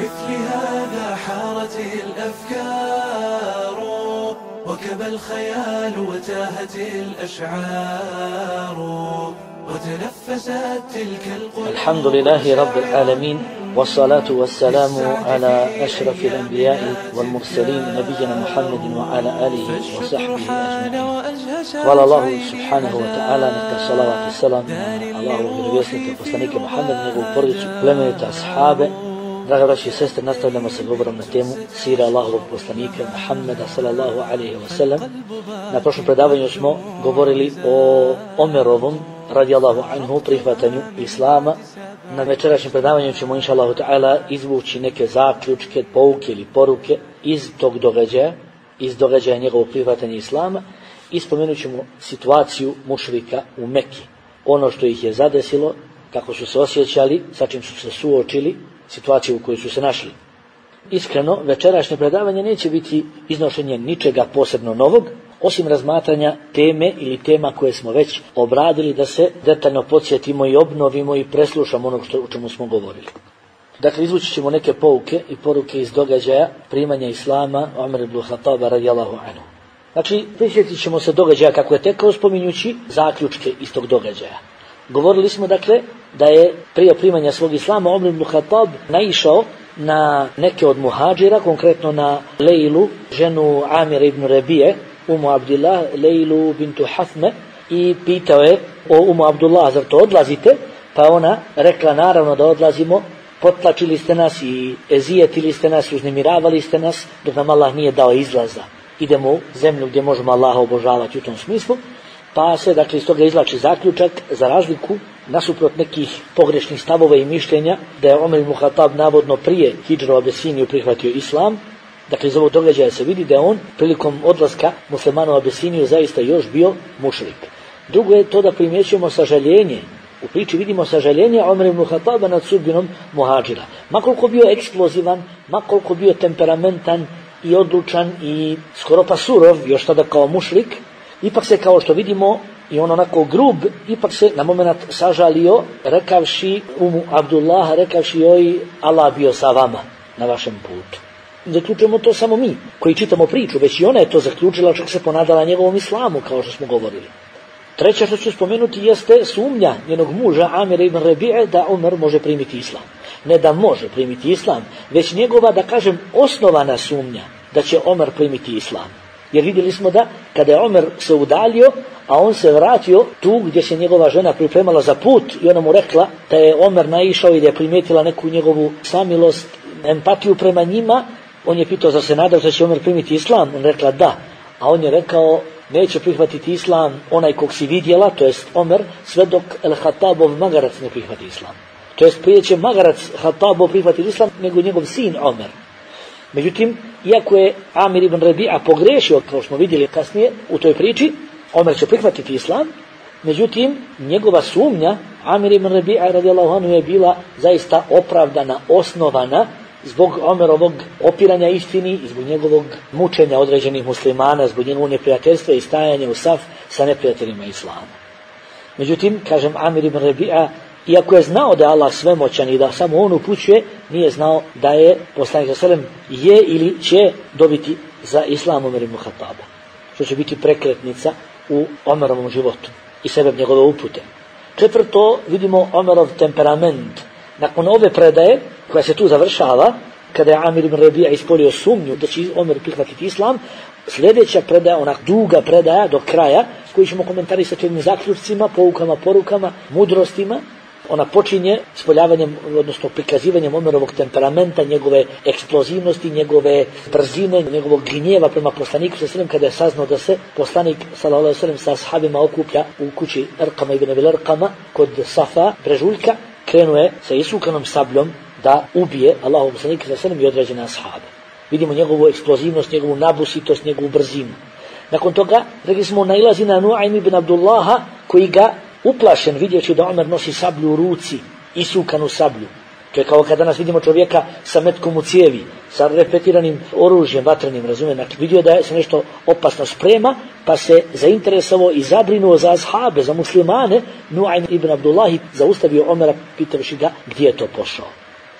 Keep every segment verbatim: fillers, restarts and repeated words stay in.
لمثل هذا حارت الأفكار وكب الخيال وتاهت الأشعار وتنفست تلك القلوب. الحمد لله رب العالمين، والصلاة والسلام على أشرف الأنبياء والمرسلين نبينا محمد وعلى آله وصحبه أجمعين. Hvala Allahu subhanahu wa ta'ala, neka salavat i salam na Allahu vjerovjesnika poslanika Muhammeda, njegovu porodicu, plemenite ashabe. Draga braći i sestre, nastavljamo sa govorom na temu sira Allahovog poslanika Muhammeda sallallahu alaihi wa sallam. Na prošlom predavanju smo govorili o Omerovom radijallahu anhu prihvatanju Islama. Na večerašnjem predavanju ćemo inša Allahu ta'ala izvući neke zaključke, pouke ili poruke iz tog događaja, iz događaja njegovog prihvatanja Islama, i spomenut ćemo situaciju mušrika u Meki. Ono što ih je zadesilo, kako su se osjećali, sa čim su se suočili, situaciju u kojoj su se našli. Iskreno, večerašnje predavanje neće biti iznošenje ničega posebno novog, osim razmatranja teme ili tema koje smo već obradili, da se detaljno podsjetimo i obnovimo i preslušamo ono što, o čemu smo govorili. Dakle, izvući ćemo neke pouke i poruke iz događaja primanja Islama Omer ibn Khattaba radijallahu anhu. Znači, prisjetit ćemo se događaja kako je tekao, spominjući zaključke iz tog događaja. Govorili smo, dakle, da je prije primanja svog Islama Omer ibn Khattab naišao na neke od muhađira, konkretno na Lejlu, ženu Amira ibn Rebije, Umu Abdillah, Lejlu bintu Hafme, i pitao je o Umu Abdullah, zar to odlazite? Pa ona rekla, naravno da odlazimo, potlačili ste nas i ezijetili ste nas, uznemiravali ste nas, dok nam Allah nije dao izlaza. Idemo u zemlju gdje možemo Allaha obožavati u tom smislu. Pa se, dakle, iz toga izvlači zaključak, za razliku, nasuprot nekih pogrešnih stavova i mišljenja, da je Omer ibn Khattab navodno prije hidžra u Abesiniju prihvatio Islam. Dakle, iz ovog događaja se vidi da je on prilikom odlaska muslimana u Abesiniju zaista još bio mušrik. Drugo je to da primjećujemo sažaljenje. U priči vidimo sažaljenje Omer ibn Khattaba nad sudbinom muhađira. Makoliko bio eksplozivan, makoliko bio temperamentan i odlučan i skoro pa surov, još tada kao mušrik, ipak se, kao što vidimo, i on onako grub, ipak se na moment sažalio, rekavši Umu Abdullah, rekavši joj, Allah bio sa vama na vašem putu. Zaključujemo to samo mi, koji čitamo priču, već i ona je to zaključila, čak se ponadala njegovom Islamu, kao što smo govorili. Treće što ću spomenuti jeste sumnja njenog muža Amira ibn Rebije da Omer može primiti Islam. Ne da može primiti Islam, već njegova, da kažem, osnovana sumnja da će Omer primiti Islam. Jer vidjeli smo da kada je Omer se udaljio, a on se vratio tu gdje se njegova žena pripremala za put, i ona mu rekla da je Omer naišao i da je primijetila neku njegovu samilost, empatiju prema njima, on je pitao, zar se nadao da će Omer primiti Islam? On rekla da, a on je rekao, neće prihvatiti Islam onaj kog si vidjela, to jest Omer, sve dok El Khattabov magarac ne prihvati Islam. To jest prije će magarac Khattabov prihvatiti Islam nego njegov sin Omer. Međutim, iako je Amir ibn Rebija pogrešio, kao smo vidjeli kasnije u toj priči, Omer će prihvatiti Islam, međutim, njegova sumnja Amir ibn Rebija radijallahu anhu je bila zaista opravdana, osnovana, zbog Omerovog opiranja istini i zbog njegovog mučenja određenih muslimana, zbog njegovog neprijateljstva i stajanja u saf sa neprijateljima Islama. Međutim, kažem, Amir ibn Rebija, iako je znao da je Allah svemoćan i da samo on upućuje, nije znao da je poslanik sallallahu alejhi ve sellem je ili će dobiti za Islam Omer ibn Khattaba, što će biti prekretnica u Omerovom životu i sebeb njegove upute. Četvrto, vidimo Omerov temperament. Nakon ove predaje, koja se tu završava, kada je Amir ibn Rebija ispolio sumnju da će Omer prihvatiti Islam, sljedeća predaja, ona duga predaja do kraja, koju ćemo komentarisati ovim zaključcima, poukama, porukama, mudrostima, ona počinje spoljavanjem, odnosno prikazivanjem Omerovog temperamenta, njegove eksplozivnosti, njegove brzine, njegovog gnjeva prema poslaniku sallallahu alejhi ve sellem, kada je saznao da se poslanik sallallahu alejhi ve sellem sa ashabima okuplja u kući Erkama ibn Abil Erkama kod Safa, brežuljka, krenuo je sa isukanom sabljom da ubije Allahov poslanika sallallahu alejhi ve sellem i određene ashabe. Vidimo njegovu eksplozivnost, njegovu nabusitost, njegovu brzinu. Nakon toga, rekli smo, nailazi na Nuaym ibn Abdullaha, koji ga uplašen vidjeći da Omer nosi sablju u ruci, isukanu sablju. To je kao kada danas vidimo čovjeka sa metkom u cijevi, sa repetiranim oružjem vatrenim, razumije, znači vidio da se nešto opasno sprema, pa se zainteresovao i zabrinuo za ashabe, za muslimane. Nuaym ibn Abdullah zaustavio Omera pitavši ga gdje je to pošao.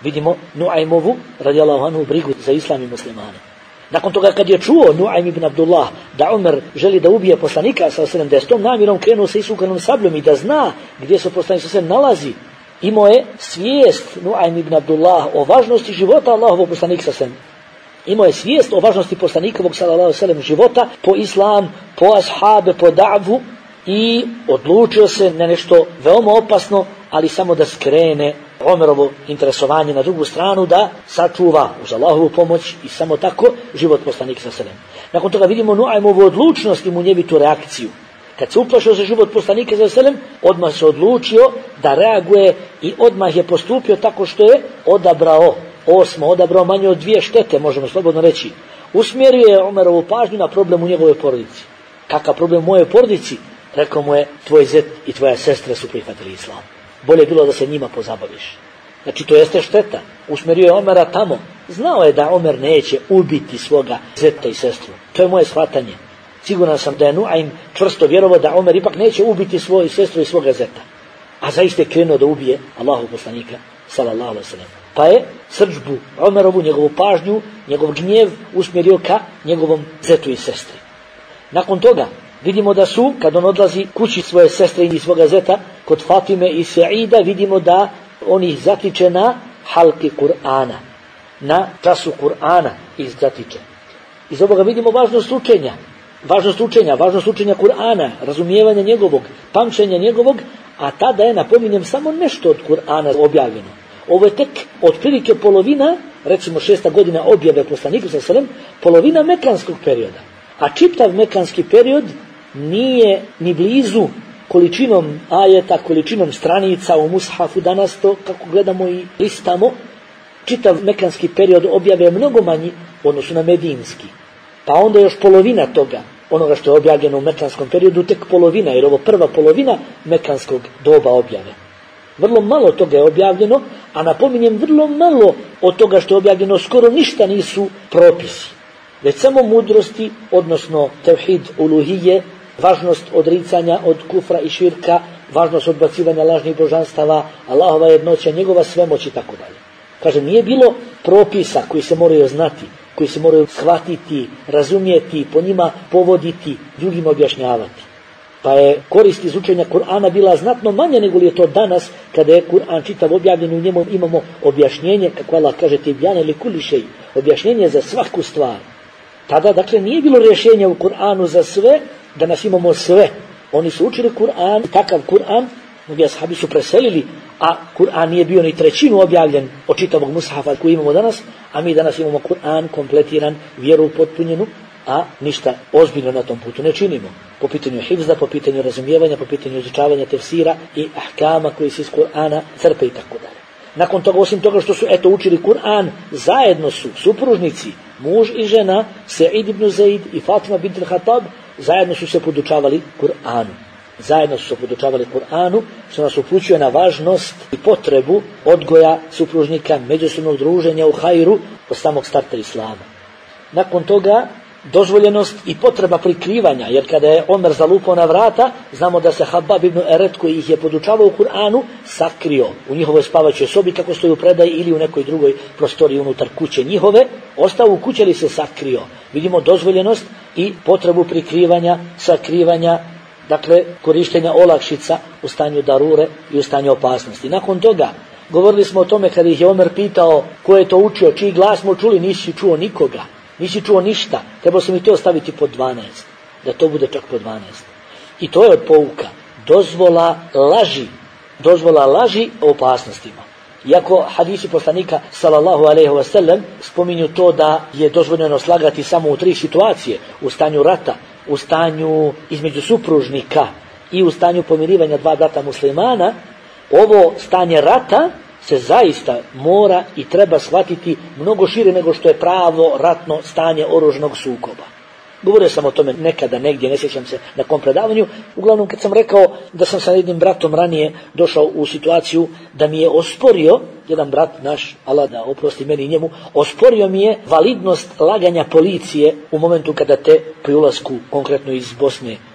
vidimo Nuajmovu, radijallahu anhu, brigu za islam i muslimane. Nakon toga kad je čuo Nuajm ibn Abdullah da Omer želi da ubije poslanika sallallahu alejhi ve sellem, da je s tom namjerom krenuo sa isukanom sabljom i da zna gdje se poslanik sallallahu alejhi ve sellem nalazi, imao je svijest Nuajm ibn Abdullah o važnosti života Allahovog poslanika sallallahu alejhi ve sellem. Imao je svijest o važnosti poslanikovog sallallahu alejhi ve sellem života po islam, po ashabe, po da'vu i odlučio se na nešto veoma opasno, ali samo da skrene Omerovo interesovanje na drugu stranu, da sačuva uz Allahovu pomoć i samo tako život poslanika sallallahu alejhi ve sellem. Nakon toga vidimo Nuajmovu odlučnost i munjevitu reakciju. Kad se uplašio za život poslanika sallallahu alejhi ve sellem, odmah se odlučio da reaguje i odmah je postupio tako što je odabrao osmo, odabrao manje od dvije štete, možemo slobodno reći. Usmjerio je Omerovu pažnju na problem u njegovoj porodici. Kakav problem u mojoj porodici? Rekao mu je, tvoj zet i tvoja sestra su prihvatili islam. Bolje je bilo da se njima pozabaviš. Znači, to jeste šteta. Usmjerio je Omera tamo. Znao je da Omer neće ubiti svoga zeta i sestru. To je moje shvatanje. Siguran sam da je Nuajm čvrsto vjerovao da Omer ipak neće ubiti svoju sestru i svoga zeta. A zaista je krenuo da ubije Allahov poslanika, sallallahu alejhi ve sellem. Pa je srdžbu Omerovu, njegovu pažnju, njegov gnjev usmjerio ka njegovom zetu i sestri. Nakon toga vidimo da su, kad on odlazi kući svoje sestre i svoga zeta, kod Fatime i Saida, vidimo da on ih zatiče na halki Kur'ana, na času Kur'ana ih zatiče. Iz ovoga vidimo važnost učenja, važnost učenja, važnost učenja Kur'ana, razumijevanja njegovog, pamćenja njegovog, a tada je, napominjem, samo nešto od Kur'ana objavljeno. Ovo je tek otprilike polovina, recimo šesta godina objave poslanika sallallahu alejhi ve sellem, polovina mekanskog perioda. A čitav mekanski period nije ni blizu količinom ajeta, količinom stranica u mushafu, danas to kako gledamo i listamo, čitav mekanski period objave je mnogo manji u odnosu na medinski. Pa onda još polovina toga, onoga što je objavljeno u mekanskom periodu, tek polovina, jer ovo prva polovina mekanskog doba objave. Vrlo malo toga je objavljeno, a napominjem, vrlo malo od toga što je objavljeno, skoro ništa nisu propisi, već samo mudrosti, odnosno tevhid uluhije, važnost odricanja od kufra i širka, važnost odbacivanja lažnih božanstava, Allahova jednoća, njegova svemoć i tako dalje. Kažem, nije bilo propisa koji se moraju znati, koji se moraju shvatiti, razumjeti, po njima povoditi, drugim objašnjavati. Pa je korist iz učenja Kur'ana bila znatno manje nego li je to danas, kada je Kur'an čitav objavljen, u njemu imamo objašnjenje, kako Allah kaže, tibjane li kulli šej, objašnjenje za svaku stvar. Tada, dakle, nije bilo rješenja u Kur'anu za sve, danas imamo sve. Oni su učili Kur'an, takav Kur'an, mnogi ashabi su preselili, a Kur'an nije bio ni trećinu objavljen od čitavog mushafa koji imamo danas, a mi danas imamo Kur'an kompletiran, vjeru potpunjenu, a ništa ozbiljno na tom putu ne činimo. Po pitanju hifza, po pitanju razumijevanja, po pitanju izučavanja tefsira i ahkama koji se iz Kur'ana crpe i tako dalje. Nakon toga, osim toga što su eto učili Kur'an, zajedno su supružnici, muž i žena, Sa'id ibn Zaid i Fatima bint al-Khattab, zajedno su se podučavali Kur'anu. Zajedno su se podučavali Kur'anu, što nas upućuje na važnost i potrebu odgoja supružnika, međusobnog druženja u hajru od samog starta islama. Nakon toga, dozvoljenost i potreba prikrivanja, jer kada je Omer zalupao na vrata, znamo da se Habab ibn Eret, koji ih je podučavao u Kur'anu, sakrio u njihovoj spavaćoj sobi, kako stoji u predaji, ili u nekoj drugoj prostoriji unutar kuće njihove, ostao u kući ili se sakrio. Vidimo dozvoljenost i potrebu prikrivanja, sakrivanja, dakle korištenja olakšica u stanju darure i u stanju opasnosti. Nakon toga, govorili smo o tome kada ih je Omer pitao ko je to učio, čiji glas smo čuli, nisi čuo nikoga. Nisi čuo ništa, trebao sam i to staviti pod dvanaest, da to bude čak pod dvanaest. I to je od pouka, dozvola laži, dozvola laži o opasnostima. Iako hadisi poslanika sallallahu alejhi ve sellem spominju to da je dozvoljeno slagati samo u tri situacije, u stanju rata, u stanju između supružnika i u stanju pomirivanja dva brata muslimana, ovo stanje rata se zaista mora i treba shvatiti mnogo šire nego što je pravo ratno stanje oružnog sukoba. Govorio sam o tome nekada, negdje, ne sjećam se na kom predavanju. Uglavnom, kad sam rekao da sam sa jednim bratom ranije došao u situaciju da mi je osporio, jedan brat naš, Allah da oprosti meni i njemu, osporio mi je validnost laganja policije u momentu kada te pri ulasku, konkretno iz Bosne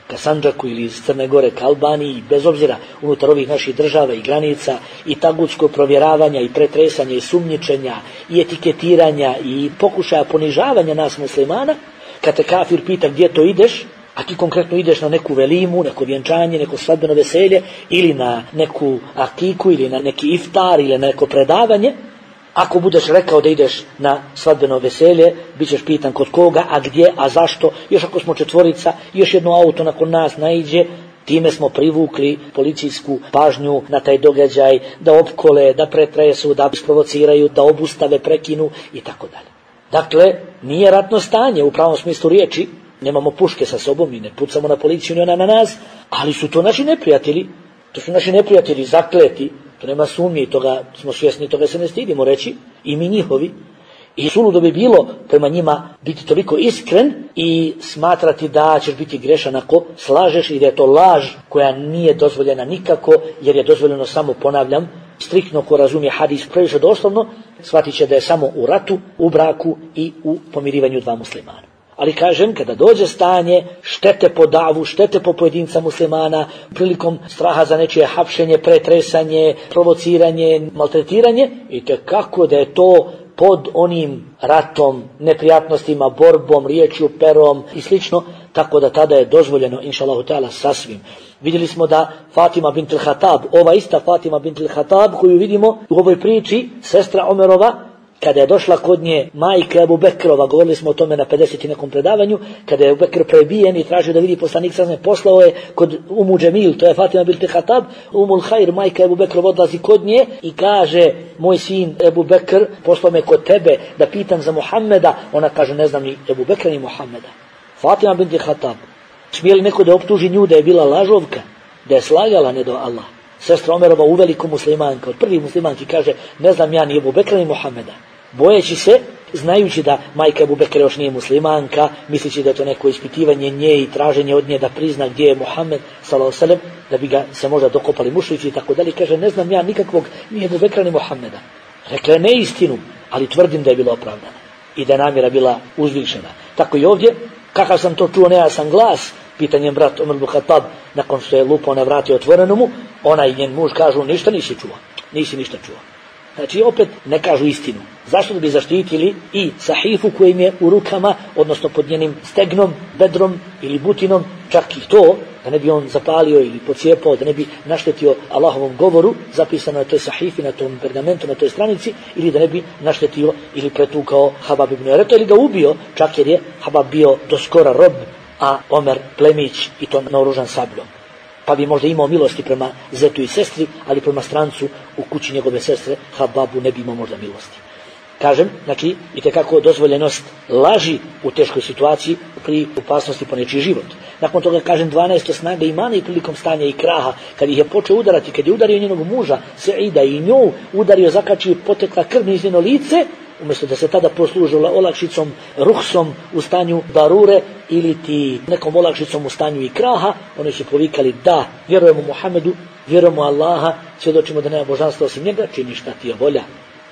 ka Sandžaku ili iz Crne Gore ka Albaniji, bez obzira unutar ovih naših država i granica, i tagutsko provjeravanja i pretresanja i sumnjičenja i etiketiranja i pokušaja ponižavanja nas muslimana, kad te kafir pita gdje to ideš, a ti konkretno ideš na neku velimu, neko vjenčanje, neko svadbeno veselje ili na neku akiku ili na neki iftar ili na neko predavanje, ako budeš rekao da ideš na svadbeno veselje, bit ćeš pitan kod koga, a gdje, a zašto. Još ako smo četvorica, još jedno auto nakon nas naiđe, time smo privukli policijsku pažnju na taj događaj, da opkole, da pretresu, da isprovociraju, da obustave, prekinu i tako dalje. Dakle, nije ratno stanje u pravom smislu riječi, nemamo puške sa sobom i ne pucamo na policiju ni ona na nas, ali su to naši neprijatelji, to su naši neprijatelji zakleti, to nema sumnje i toga smo svjesni, toga se ne stidimo reći, i mi njihovi. I suludo bi bilo prema njima biti toliko iskren i smatrati da ćeš biti grešan ako slažeš i da je to laž koja nije dozvoljena nikako, jer je dozvoljeno samo, ponavljam, striktno ko razumije hadis previše doslovno, shvatit će da je samo u ratu, u braku i u pomirivanju dva muslimana. Ali kažem, kada dođe stanje štete po davu, štete po pojedinca muslimana, prilikom straha za nečije hapšenje, pretresanje, provociranje, maltretiranje, i kako da je to pod onim ratom, neprijatnostima, borbom, riječju, perom i slično, tako da tada je dozvoljeno, inša Allahu ta'ala, sasvim. Vidjeli smo da Fatima bint al-Hatab, ova ista Fatima bint al-Hatab koju vidimo u ovoj priči, sestra Omerova, kada je došla kod nje majka Ebu Bekrova, govorili smo o tome na pedeset nekom predavanju, kada je Ebu Bekr prebijen i tražio da vidi poslanik sallallahu alejhi ve sellem, poslao je kod Umu Džemil, to je Fatima bint al-Hatab, Umul Hajr, majka Ebu Bekrov, odlazi kod nje i kaže, moj sin Ebu Bekr poslao me kod tebe da pitam za Muhammeda. Ona kaže, ne znam ni Ebu Bekra ni Muhammeda. Fatima bint al-Hatab, smije li neko da optuži nju da je bila lažovka, da je slagala, ne do Allah? Sestra Omerova, uveliko muslimanka, od prvih muslimanki, kaže, ne znam ja ni Ebu Bekra ni Muhammeda. Bojeći se, znajući da majka Ebu Bekra još nije muslimanka, misleći da je to neko ispitivanje nje i traženje od nje da prizna gdje je Muhammed sallallahu alejhi ve sellem, da bi ga se možda dokopali mušrici i tako dalje, kaže, ne znam ja nikakvog ni Ebu Bekra ni Muhammeda. Rekla je neistinu, ali tvrdim da je bila opravdana i da je namjera bila uzvišena. Tako i ovdje, kakav sam to čuo, nejasan glas, pitanjem brat Omer ibn Khattab, nakon što je lupao na vrati otvorenomu, ona i njen muž kažu, ništa nisi čuo, nisi ništa čuo. Znači opet ne kažu istinu. Zašto? Da bi zaštitili i sahifu koji im je u rukama, odnosno pod njenim stegnom, bedrom ili butinom, čak i to, da ne bi on zapalio ili pocijepao, da ne bi naštetio Allahovom govoru, zapisano na toj sahifi, na tom pergamentu, na toj stranici, ili da ne bi naštetio ili pretukao Habab ibn Ereto, ili ga ubio, čak jer je Habab bio do skora rob, a Omer plemić i to naoružan sabljom. Pa bi možda imao milosti prema zetu i sestri, ali prema strancu u kući njegove sestre, Hababu, ne bi imao možda milosti. Kažem, znači, itekako dozvoljenost laži u teškoj situaciji pri opasnosti po nečiji život. Nakon toga, kažem, dvanaest snage imana i prilikom stanja i kraha, kad ih je počeo udarati, kad je udario njenog muža, Seida, i nju udario, zakačio, potekla krv niz njeno lice, umjesto da se tada poslužila olakšicom, ruhsom u stanju darure ili ti nekom olakšicom u stanju i kraha, oni su povikali, da, vjerujemo Muhammedu, vjerujemo Allaha, svjedočimo da nema božanstva osim njega, čini šta ti je volja.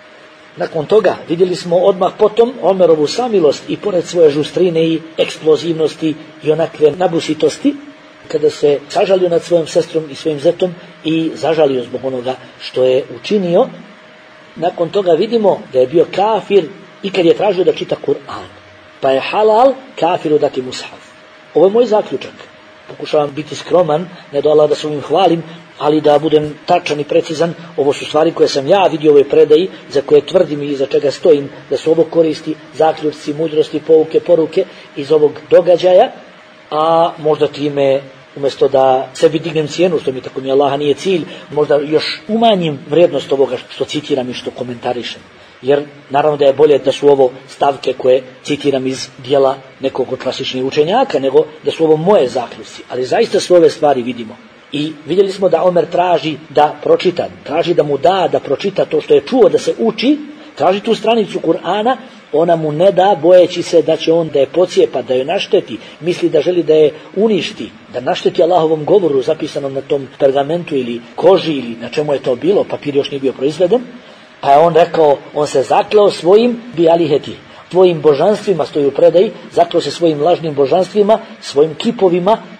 Nakon toga vidjeli smo odmah potom Omerovu samilost i pored svoje žustrine i eksplozivnosti i onakve nabusitosti, kada se sažalio nad svojom sestrom i svojim zetom i zažalio zbog onoga što je učinio. Nakon toga vidimo da je bio kafir i kad je tražio da čita Kur'an, pa je halal kafiru dati mushaf. Ovo je moj zaključak. Pokušavam biti skroman, ne do Allah da se ovim hvalim, ali da budem tačan i precizan. Ovo su stvari koje sam ja vidio u ovoj predaji, za koje tvrdim i za čega stojim, da su ovo koristi, zaključci, mudrosti, pouke, poruke iz ovog događaja, a možda time, umjesto da sebi dignem cijenu, što mi tako mi Allaha nije cilj, možda još umanjim vrijednost ovoga što citiram i što komentarišem. Jer naravno da je bolje da su ovo stavke koje citiram iz dijela nekog od klasičnih učenjaka, nego da su ovo moje zaključci. Ali zaista sve ove stvari vidimo. I vidjeli smo da Omer traži da pročita, traži da mu da, da pročita to što je čuo, da se uči, traži tu stranicu Kur'ana, ona mu ne da, bojeći se da će on da je pocijepa, da je našteti, misli da želi da je uništi, da našteti Allahovom govoru zapisanom na tom pergamentu ili koži ili na čemu je to bilo, papir još nije bio proizveden. Pa je on rekao, on se zakleo svojim bialiheti, svojim božanstvima, stoji u predaji, zakleo se svojim lažnim božanstvima, svojim kipovima,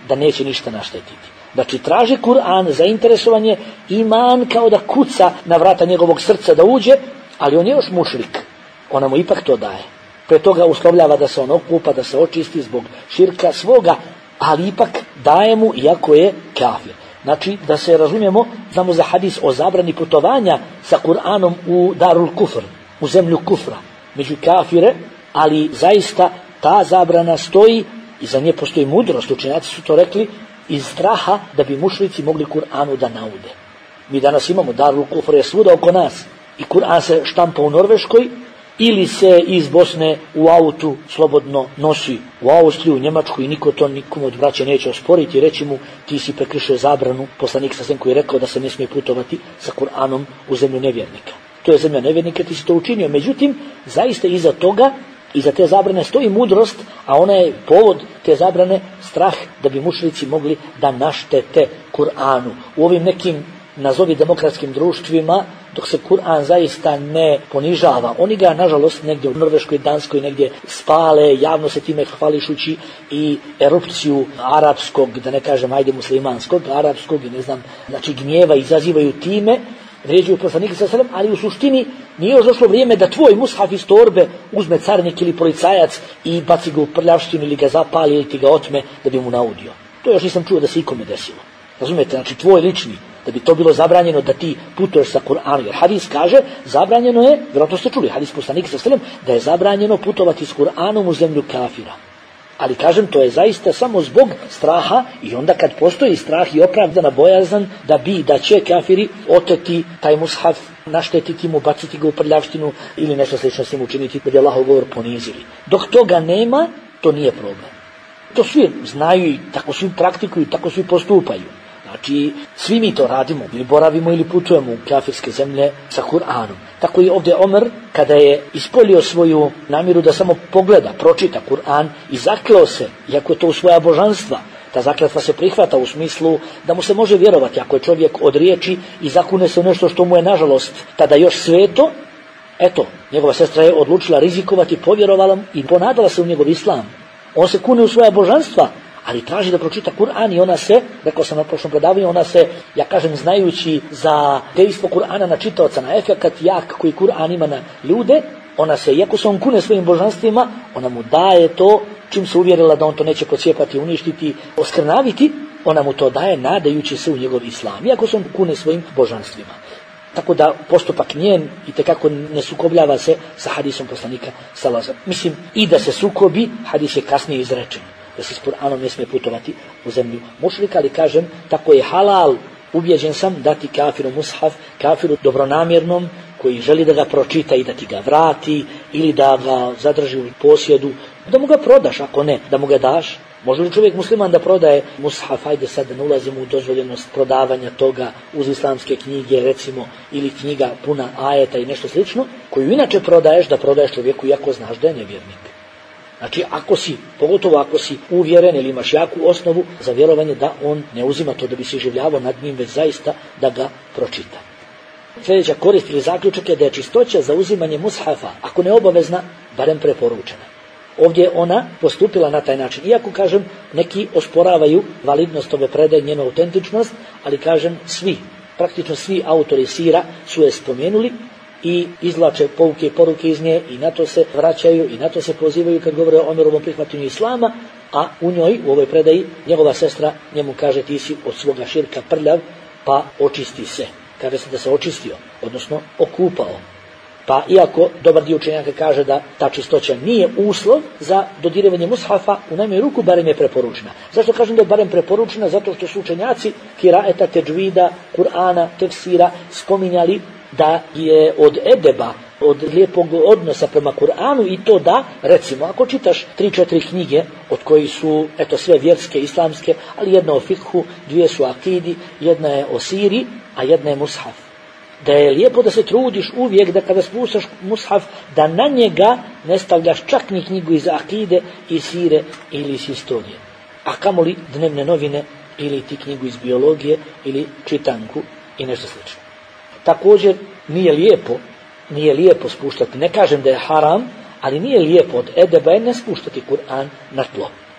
da neće ništa naštetiti. Znači, traži Kur'an za interesovanje, iman kao da kuca na vrata njegovog srca da uđe, ali on je još mušrik. Ona mu ipak to daje. Pre toga uslovljava da se on okupa, da se očisti zbog širka svoga, ali ipak daje mu iako je kafir. Znači, da se razumijemo, znamo za hadis o zabrani putovanja sa Kur'anom u Darul Kufr, u zemlju kufra, među kafire, ali zaista ta zabrana stoji i za nje postoji mudrost. Učenjaci su to rekli iz straha da bi mušrici mogli Kur'anu da naude. Mi danas imamo Darul Kufr je svuda oko nas i Kur'an se štampa u Norveškoj ili se iz Bosne u autu slobodno nosi u Austriju, u Njemačku i niko to nikom od braće neće osporiti i reći mu ti si prekršio zabranu, poslanik sa svem koji je rekao da se ne smije putovati sa Kur'anom u zemlju nevjernika. To je zemlja nevjernika, ti si to učinio. Međutim, zaista iza toga, iza te zabrane stoji mudrost, a ona je povod te zabrane strah da bi mušrici mogli da naštete Kur'anu. U ovim nekim, nazovi demokratskim društvima, dok se Kur'an zaista ne ponižava, oni ga, nažalost, negdje u Norveškoj, Danskoj, negdje spale, javno se time hvališući i erupciju arapskog, da ne kažem, ajde muslimanskog, arapskog i ne znam, znači gnjeva izazivaju time, vrijeđuju poslanika sa selem, ali u suštini nije još došlo vrijeme da tvoj mushaf iz torbe uzme carnik ili policajac i baci ga u prljavštinu ili ga zapali ili ti ga otme da bi mu naudio. To još nisam čuo da se ikome desilo. Razumijete, znači tvoj lični, da bi to bilo zabranjeno da ti putuješ sa Kur'anom. Jer hadis kaže, zabranjeno je, vjerojatno ste čuli, hadis poslanika sa selem, da je zabranjeno putovati s Kur'anom u zemlju kafira. Ali kažem, to je zaista samo zbog straha i onda kad postoji strah i opravdana bojazan da bi, da će kafiri oteti taj mushaf, naštetiti mu, baciti ga u prljavštinu ili nešto slično s njim učiniti da bi Allahov govor ponizili. Dok toga nema, to nije problem. To svi znaju i tako svi praktikuju, tako svi postupaju. Znači, svi mi to radimo, ili boravimo ili putujemo u kafirske zemlje sa Kur'anom. Tako i ovdje Omer, kada je ispolio svoju namjeru da samo pogleda, pročita Kur'an i zakleo se, iako je to u svoja božanstva, ta zakletva se prihvata u smislu da mu se može vjerovati ako je čovjek od riječi i zakune se u nešto što mu je nažalost tada još sveto. Eto, njegova sestra je odlučila rizikovati, povjerovala i ponadala se u njegov islam. On se kune u svoja božanstva, ali traži da pročita Kur'an i ona se, rekao sam na prošlom predavanju, ona se, ja kažem, znajući za dejstvo Kur'ana na čitaoca, na efekat jak koji Kur'an ima na ljude, ona se, iako se on kune svojim božanstvima, ona mu daje to, čim se uvjerila da on to neće pocijepati, uništiti, oskrnaviti, ona mu to daje nadajući se u njegov islam, iako se on kune svojim božanstvima. Tako da postupak njen itekako ne sukobljava se sa hadisom poslanika sallallahu alejhi ve sellem. Mislim, i da se sukobi, hadis je kasnije izrečen, da se s Kur'anom ne smije putovati u zemlju mušrika, ali kažem, tako je halal, ubjeđen sam, dati kafiru mushaf, kafiru dobronamjernom, koji želi da ga pročita i da ti ga vrati, ili da ga zadrži u posjedu, da mu ga prodaš, ako ne, da mu ga daš. Može li čovjek musliman da prodaje mushaf, ajde sad da ne ulazimo u dozvoljenost prodavanja toga uz islamske knjige, recimo, ili knjiga puna ajeta i nešto slično, koju inače prodaješ, da prodaješ čovjeku iako znaš da je nevjernik. Znači, ako si, pogotovo ako si uvjeren ili imaš jaku osnovu za vjerovanje da on ne uzima to da bi se življavao nad njim, već zaista da ga pročita. Sljedeća korist ili zaključak je da je čistoća za uzimanje mushafa, ako ne obavezna, barem preporučena. Ovdje je ona postupila na taj način. Iako, kažem, neki osporavaju validnost ove predaje, njenu autentičnost, ali kažem, svi, praktično svi autori sira su je spomenuli i izvlače pouke i poruke iz nje i na to se vraćaju i na to se pozivaju kad govore o Omerovom prihvatanju islama, a u njoj, u ovoj predaji, njegova sestra njemu kaže ti si od svoga širka prljav, pa očisti se. Kaže se da se očistio, odnosno okupao. Pa iako dobar dio učenjaka kaže da ta čistoća nije uslov za dodirivanje mushafa, u najmanju ruku barem je preporučena. Zašto kažem da je barem preporučena? Zato što su učenjaci kiraeta, teđvida, Kur'ana, tefsira spominjali da je od edeba, od lijepog odnosa prema Kur'anu i to da, recimo, ako čitaš tri četiri knjige, od koji su, eto, sve vjerske, islamske, ali jedna o fikhu, dvije su akidi, jedna je o siri, a jedna je mushaf. Da je lijepo da se trudiš uvijek da kada spuštaš mushaf, da na njega ne stavljaš čak ni knjigu iz akide, iz sire ili iz historije. A kamoli dnevne novine ili ti knjigu iz biologije ili čitanku i nešto slično. Također nije lijepo, nije lijepo spuštati, ne kažem da je haram, ali nije lijepo od edeba je ne spuštati Kur'an na tlo.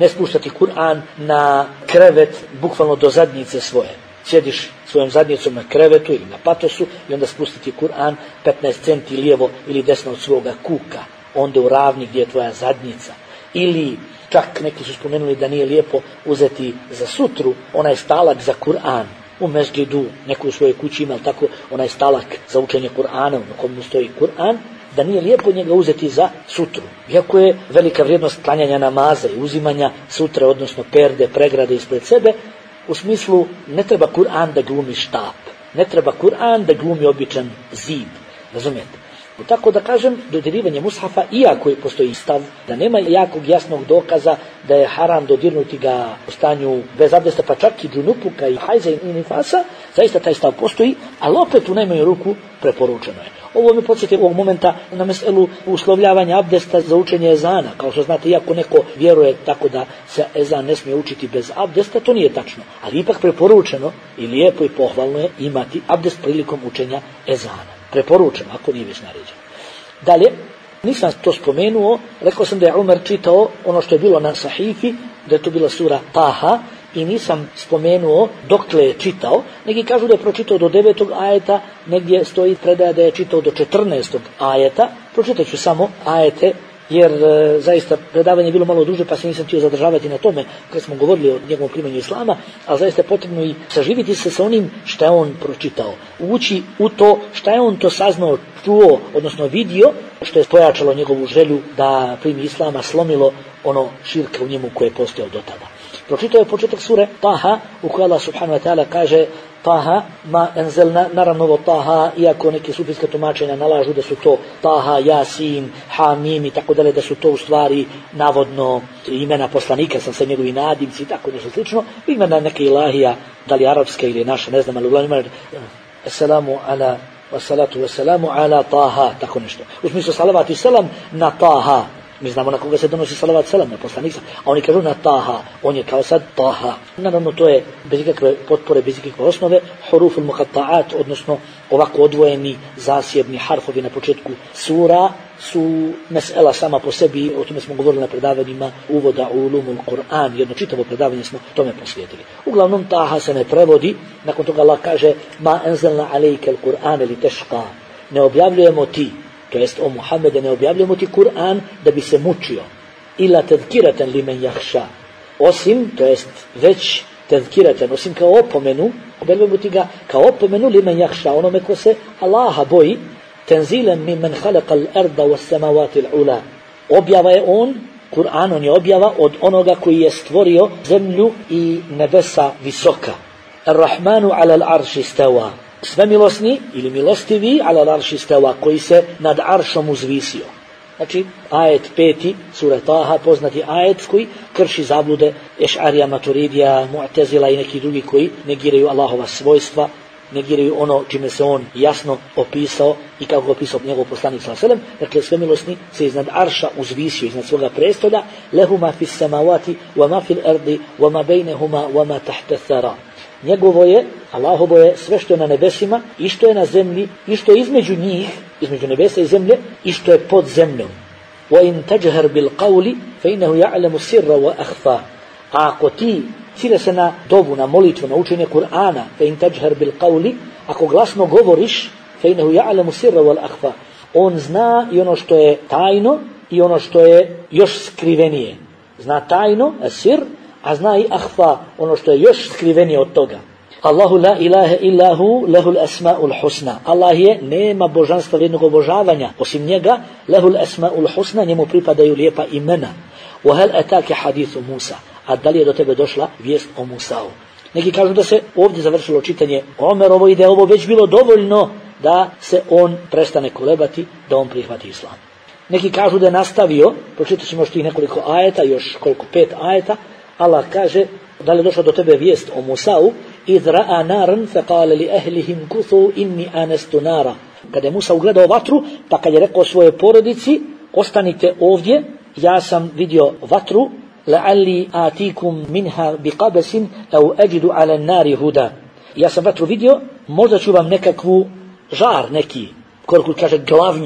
ne spuštati Kur'an na krevet, bukvalno do zadnjice svoje. Sjediš svojom zadnjicom na krevetu ili na patosu i onda spustiti Kur'an petnaest centi lijevo ili desno od svoga kuka, onda u ravni gdje je tvoja zadnjica. Ili čak neki su spomenuli da nije lijepo uzeti za sutru onaj stalak za Kur'an u mezgidu, neko u svojoj kući ima, tako, onaj stalak za učenje Kur'ana, na komu stoji Kur'an, da nije lijepo njega uzeti za sutru. Iako je velika vrijednost klanjanja namaza i uzimanja sutre, odnosno perde, pregrade ispred sebe, u smislu ne treba Kur'an da glumi štap, ne treba Kur'an da glumi običan zid, razumijete? Tako da kažem, dodirivanje mushafa, iako postoji stav da nema jakog jasnog dokaza da je haram dodirnuti ga u stanju bez abdesta, pa čak i džunupuka i hajza i nifasa, zaista taj stav postoji, ali opet u najmanju ruku preporučeno je. Ovo me podsjeti ovog momenta na meselu uslovljavanja abdesta za učenje ezana. Kao što znate, iako neko vjeruje tako da se ezan ne smije učiti bez abdesta, to nije tačno. Ali ipak preporučeno i lijepo i pohvalno je imati abdest prilikom učenja ezana. Preporučeno, ako nije već naređeno. Dalje, nisam to spomenuo, rekao sam da je Umar čitao ono što je bilo na sahifi, da je to bila sura Taha, i nisam spomenuo dokle je čitao. Neki kažu da je pročitao do devetog ajeta, negdje stoji predaja da je čitao do četrnaestog ajeta. Pročitat ću samo ajete, jer e, zaista predavanje je bilo malo duže, pa se nisam htio zadržavati na tome kad smo govorili o njegovom primanju islama, ali zaista je potrebno i saživiti se sa onim šta je on pročitao. Ući u to šta je on to saznao, čuo, odnosno vidio, što je pojačalo njegovu želju da primi islama, slomilo ono širka u njemu koje je postojao do tada. Pročitao je početak sure Taha, u kojoj Allah subhanahu wa ta'ala kaže Taha, ma enzelna, naravno ovo Taha, iako neke sufijske tumačenja nalažu da su to Taha, Jasin, Hamim i tako dalje, da su to u stvari navodno imena poslanika, sam sa njegovi nadimci i tako nešto slično, imena neke ilahija, da li arapska ili naša, ne znam, ali uglavnom imena Assalamu ala, wassalatu wassalamu ala Taha, tako nešto. U smislu salavat i selam na Taha. Mi znamo na koga se donosi salavat selam, na poslanika, a oni kažu na Taha, on je kao sad Taha. Naravno, to je bez ikakve potpore, bez ikakve osnove, huruful muqatta'at, odnosno ovako odvojeni zasjebni harfovi na početku sura, su mesela sama po sebi, o tome smo govorili na predavanjima uvoda u ulumul Kur'an, jedno čitavo predavanje smo tome posvetili. Uglavnom, Taha se ne prevodi, nakon toga Allah kaže ma enzelna alejke al-Kur'an li teška, ne objavljujemo ti, to jest o Muhammede, ne objavljujemo ti Kur'an da bi se mučio. Ila tezkiratan li men jahša. Osim, to jest već tezkiratan, osim kao opomenu, objavljujemo ti ga kao opomenu li men jahša, onome ko se Allaha boji, tenzilen mi men halaka al-arda was samawati al-ula. Objava je on, Kur'an, on je objava od onoga koji je stvorio zemlju i nebesa visoka. Ar-Rahmanu ala al-arši stava. Svemilosni ili milostivi ala l'arši stava, koji se nad aršom uzvisio. Znači, ajet peti, sura Taha, poznati ajet koji krši zablude Eš'arija, Maturidija, Mu'tezila i neki drugi koji negiraju Allahova svojstva, negiraju ono čime se on jasno opisao i kako ga opisao njegov poslanik sallallahu alejhi ve sellem. Dakle, svemilosni se iznad arša uzvisio, iznad svoga prestolja, lehu ma fis samawati wa ma fil ardi wa ma bainahuma wa ma tahta thara. Njegovo je, Allahovo je sve što je na nebesima i što je na zemlji i što je između njih, između nebesa i zemlje i što je pod zemljom. وَإِنْ تَجْهَرْ بِالْقَوْلِ فَإِنَّهُ يَعْلَمُ السِّرَّ وَأَخْفَى. A ako ti cilja se na dovu, na molitvu, na učenje Kur'ana, فَإِنْ تَجْهَرْ بِالْقَوْلِ, ako glasno govoriš, فَإِنَّهُ يَعْلَمُ السِّرَّ وَالْأَخْفَى. On zna i ono što je tajno i ono što je još skrivenije. Zna tajno, sir, a zna i ahfa, ono što je još skrivenije od toga. Allahu la ilaha illahu lehul asma'ul husna. Allah je, nema božanstva vrijednog obožavanja osim njega, lehul asma'ul husna, njemu pripadaju lijepa imena. Wa hal ataka hadithu Musa. A da li je do tebe došla vijest o Musau? Neki kažu da se ovdje završilo čitanje Omerovo i da je ovo već bilo dovoljno da se on prestane kolebati, da on prihvati islam. Neki kažu da je nastavio, pročitat ćemo još tih nekoliko ajeta, još koliko, pet ajeta. Allah kaže, da li je došla do tebe vijest o Musau, idh ra'a naran fa qala li ahlihim kuthu inni anastu nara. Kada je Musa ugledao vatru, pa kad je rekao svojoj porodici, ostanite ovdje, ja sam vidio vatru, la'alli atikum minha biqabasin aw ajidu ala an-nari huda. Ja sam vatru vidio, možda ću vam nekakvu žar neki, koliko kaže glavnju,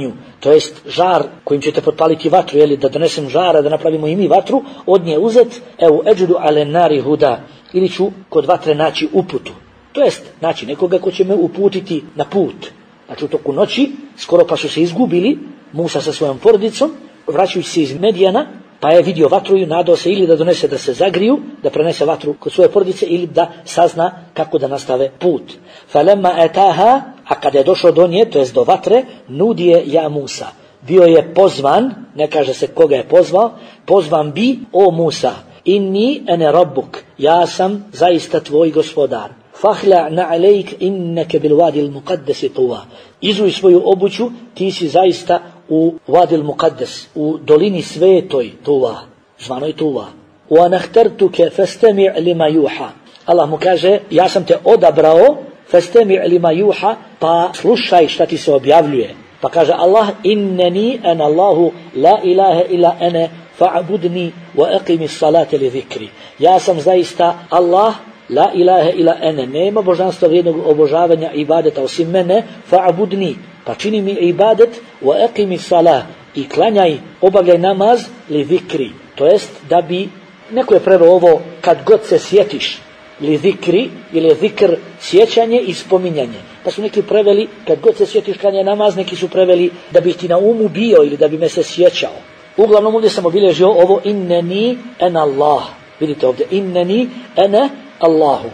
to jest žar kojim ćete potpaliti vatru, jeli, da donesem žara, da napravimo i mi vatru, od nje uzet, evo eđudu ale nari huda, ili ću kod vatre naći uputu. To jest, znači nekoga ko će me uputiti na put. Znači u toku noći, skoro pa su se izgubili, Musa sa svojom porodicom, vraćajući se iz Medijana, pa je vidio vatru i nadao se ili da donese da se zagriju, da prenese vatru kod svoje porodice, ili da sazna kako da nastave put. Falemma etaha, a kada je došao do nje, to jest do vatre, nudije ja Musa. Bio je pozvan, ne kaže se koga je pozvao, pozvan bi, o Musa, inni ene rabbuk, ja sam zaista tvoj gospodar. Fahla na alejk inneke bil vadil muqaddesi tuva. Izuj svoju obuću, ti si zaista u vadil muqaddes, u dolini svetoj tuva, zvanoj tuva. Wa nahtartuke fastami' lima yuha. Allah mu kaže, ja sam te odabrao, fastami' lima yuha, pa slušaj šta ti se objavljuje. Pa kaže Allah, inneni ana Allahu la ilaha illa ene fa'budni wa aqimi salate li zikri. Ja sam zaista Allah, la ilaha illa ene, nema božanstva vrijednog obožavanja i ibadeta osim mene, fa'budni, pa čini mi ibadet, wa aqimi salah, i klanjaj, obavljaj namaz li zikri. To jest da bi, neko je preveo ovo, kad god se sjetiš, li zikri, ili zikr, sjećanje i spominjanje. Pa su neki preveli, kad god se sjetiš klanjaj namaz, neki su preveli da bi ti na umu bio ili da bi me se sjećao. Uglavnom ovdje sam obilježio ovo inneni en Allah. Vidite ovdje, inneni ene Allahu.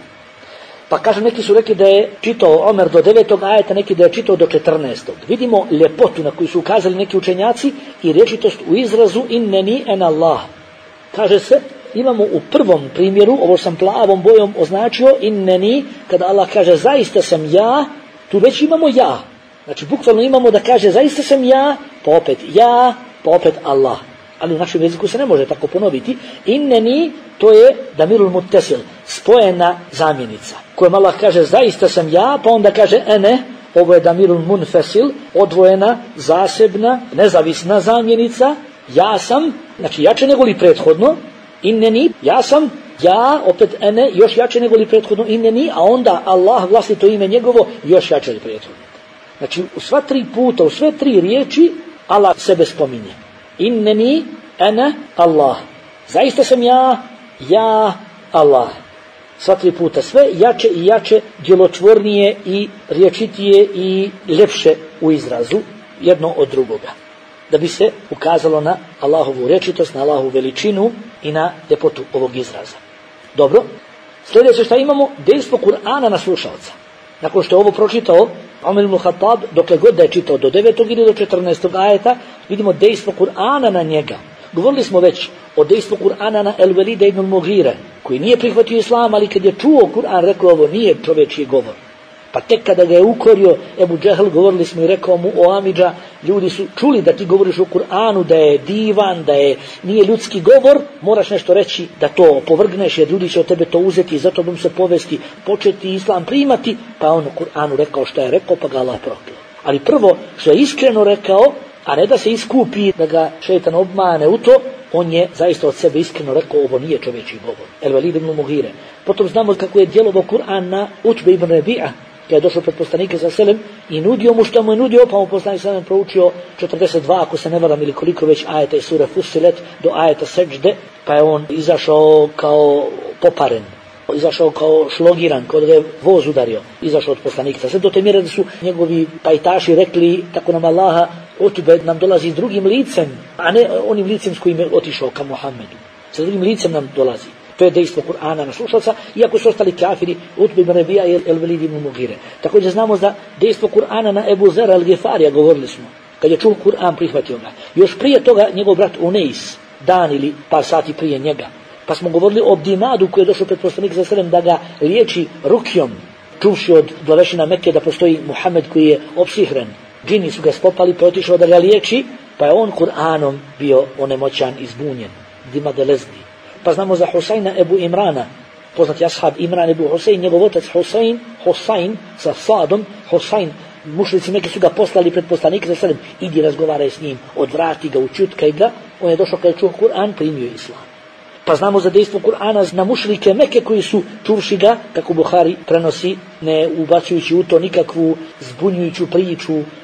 Pa kažem, neki su rekli da je čitao Omer do devetog ajeta, neki da je čitao do četrnaestog. Vidimo ljepotu na koju su ukazali neki učenjaci i rječitost u izrazu inneni en Allah. Kaže se, imamo u prvom primjeru, ovo sam plavom bojom označio, inneni, kada Allah kaže zaista sam ja, tu već imamo ja. Znači bukvalno imamo da kaže zaista sam ja, pa opet ja, pa opet Allah. Ali u našem jeziku se ne može tako ponoviti. Inneni, to je damirul muttasil, spojena zamjenica, kojom Allah kaže zaista sam ja, pa onda kaže ene, ovo je damirul munfasil, odvojena, zasebna, nezavisna zamjenica, ja sam, znači jače nego li prethodno, inneni, ja sam, ja, opet ene, još jače nego li prethodno, inneni, a onda Allah, vlastito ime njegovo, još jače li prethodno. Znači u sva tri puta, u sve tri riječi, Allah sebe spominje. Inneni, ene, Allah. Zaista sam ja, ja, Allah. Sva tri puta, sve jače i jače, djelotvornije i riječitije i ljepše u izrazu, jedno od drugoga. Da bi se ukazalo na Allahovu rečitost, na Allahovu veličinu i na ljepotu ovog izraza. Dobro, sljedeće što imamo, dejstvo Kur'ana na slušalca. Nakon što je ovo pročitao Omer ibn Khattab, dokle god da je čitao do devetog ili do četrnaestog ajeta, vidimo dejstvo Kur'ana na njega. Govorili smo već o dejstvu Kur'ana na El-Velida ibn Mughire, koji nije prihvatio islam, ali kad je čuo Kur'an, rekao ovo nije čovječji govor. Pa tek kada ga je ukorio Ebu Džehl, govorili smo i rekao mu, o Amidža, ljudi su čuli da ti govoriš o Kur'anu, da je divan, da je nije ljudski govor, moraš nešto reći da to opovrgneš, jer ljudi će od tebe to uzeti, zato bom se povesti, početi islam primati, pa on u Kur'anu rekao što je rekao, pa ga Allah prokleo. Ali prvo što je iskreno rekao, a ne da se iskupi, da ga šejtan obmane u to, on je zaista od sebe iskreno rekao, ovo nije čovječji govor. El-Velid ibn Mughire. Potom znamo kako je djelovao Kur'an na Utbe ibn Rabi'a, kada je došao pred poslanike sa selem i nudio mu što mu je nudio, pa mu poslanik sa selem proučio četrdeset dva, ako se ne varam, ili koliko već ajeta iz sure Fussilet do ajeta Seđde, pa je on izašao kao poparen, izašao kao šlogiran, kao da ga je voz udario, izašao od poslanika. Sve do te mjere da su njegovi pajtaši rekli, tako nam Allaha, Utbe nam dolazi drugim licem, a ne onim licem s kojim je otišao ka Muhammedu. Sa drugim licem nam dolazi. To je dejstvo Kur'ana na slušalca, iako su ostali kafiri, Utbe ibn Rabija i El-Velid ibn Mughire. Također znamo za dejstvo Kur'ana na Ebu Zera al-Gifarija, govorili smo. Kad je čuo Kur'an, prihvatio ga. Još prije toga njegov brat Uneis, dan ili par sati prije njega. Pa smo govorili o Dinadu koji je došao pred poslanika sa selem da ga liječi rukjom, čuvši od glavešina Mekke da postoji Muhammed koji je opsihren. Džini su ga spopali, pa otišao da ga liječi, pa je on Kur'anom bio onemoćan i zbunjen. Dima de lezni. Pa znamo za Husajna Ebu Imrana, poznati ashab Imran Ebu Husayn, njegov otac Husayn, Husayn sa sadom, Husayn, mušrici Mekke su ga poslali pred poslanika sa selem, idi razgovaraj s njim, odvrati ga, učutkaj ga, on je došao kada je čuo Kur'an, primio islam. Pa znamo za dejstvo Kur'ana na mušrike Mekke koji su čuvši ga, kako Buhari prenosi, ne ubacujući u to nikakvu zbunjujuću priču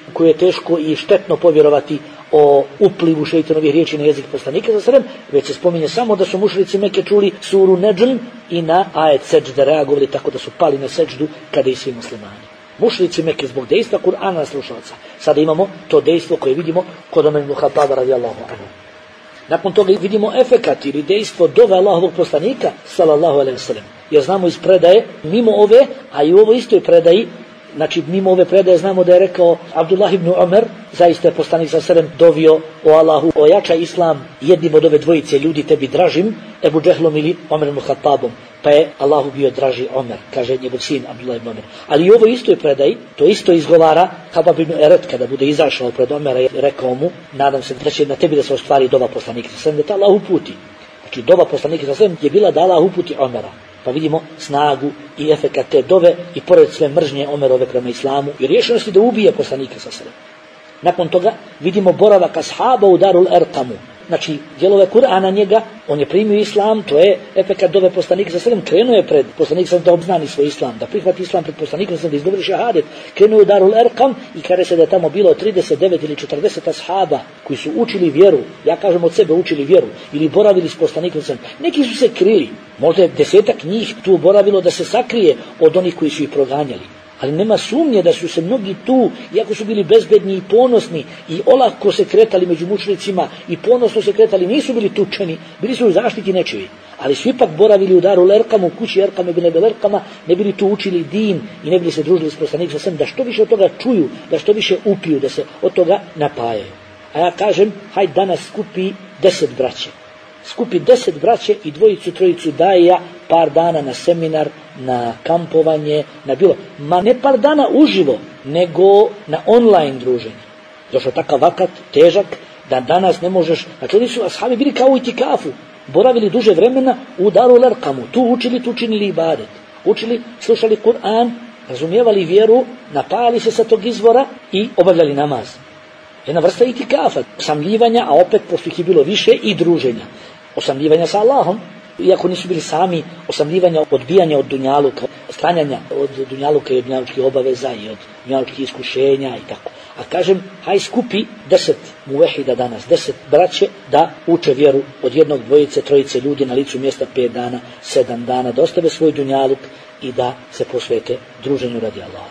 koje je teško i štetno povjerovati o uplivu šejtanovih riječi na jezik poslanika sa srem, već se spominje samo da su mušrici Mekke čuli suru Nedžm i na ajet seđde reagovali tako da su pali na seđdu kada i svi muslimani. Mušrici Mekke zbog dejstva Kur'ana slušalca. Sada imamo to dejstvo koje vidimo kod Omer ibn Khattaba radijallahu anhu. Nakon toga vidimo efekat ili dejstvo dove Allahovog poslanika sallallahu alejhi ve sellem. Jer znamo iz predaje, mimo ove, a i u ovoj istoj predaji, znači mimo ove predaje znamo da je rekao Abdullah ibn Omer, zaista je poslanik sa selem dovio o Allahu, ojača islam jednim od ove dvojice ljudi tebi dražim, Ebu Džehlom ili Omer ibn Khattabom. Pa je Allahu bio draži Omer, kaže njegov sin Abdullah ibn Omer. Ali i u ovoj istoj predaji, to isto izgovara Habab ibn Eret kada bude izašao pred Omera i rekao mu, nadam se da će na tebi da se ostvari dova poslanika sa selem, da te Allah uputi. Znači dova poslanika sa selem je bila da Allah uputi Omera. Pa vidimo snagu i efekat te dove i pored sve mržnje Omerove prema islamu i rješenosti da ubije poslanika sa selem. Nakon toga vidimo boravak ashaba u Darul Erkamu. Znači, dijelove Kur'ana njega, on je primio islam, to je efekat dove poslanika sa selem, krenuo je pred poslanika sa selem da obznani svoj islam, da prihvati islam pred poslanikom sa selem, da izgovori šehadet, krenuo je u Darul Erkam i kaže se da je tamo bilo trideset devet ili četrdeset ashaba koji su učili vjeru, ja kažem od sebe učili vjeru, ili boravili s poslanikom sa selem. Neki su se krili, možda je desetak njih tu boravilo da se sakrije od onih koji su ih proganjali. Ali nema sumnje da su se mnogi tu, iako su bili bezbedni i ponosni i olako se kretali među mučnicima i ponosno se kretali, nisu bili tučeni, bili su u zaštiti nečiji. Ali su ipak boravili u Darul Erkamu, u kući Erkama ibn Ebil Erkama, ne bili tu učili din i ne bili se družili s poslanikom sa selem, da što više od toga čuju, da što više upiju, da se od toga napajaju. A ja kažem, hajde danas skupi deset braće. Skupi deset braće i dvojicu, trojicu daja par dana na seminar, na kampovanje, na bilo. Ma ne par dana uživo, nego na online druženje. Došao takav vakat, težak, da danas ne možeš. Znači oni su ashabi bili kao u itikafu, boravili duže vremena u Darul Erkamu, tu učili, tu činili ibadet. Učili, slušali Kur'an, razumijevali vjeru, napajali se sa tog izvora i obavljali namaz. Jedna vrsta itikafa, osamljivanja, a opet pošto ih je bilo više i druženja. Osamljivanja sa Allahom, iako nisu bili sami, osamljivanja, odbijanja od dunjaluka, sklanjanja od dunjaluka i od dunjalučkih obaveza i od dunjalučkih iskušenja i tako. A kažem, haj skupi deset muvehida danas, deset braće da uče vjeru od jednog, dvojice, trojice ljudi na licu mjesta pet dana, sedam dana, da ostave svoj dunjaluk i da se posvete druženju radi Allaha.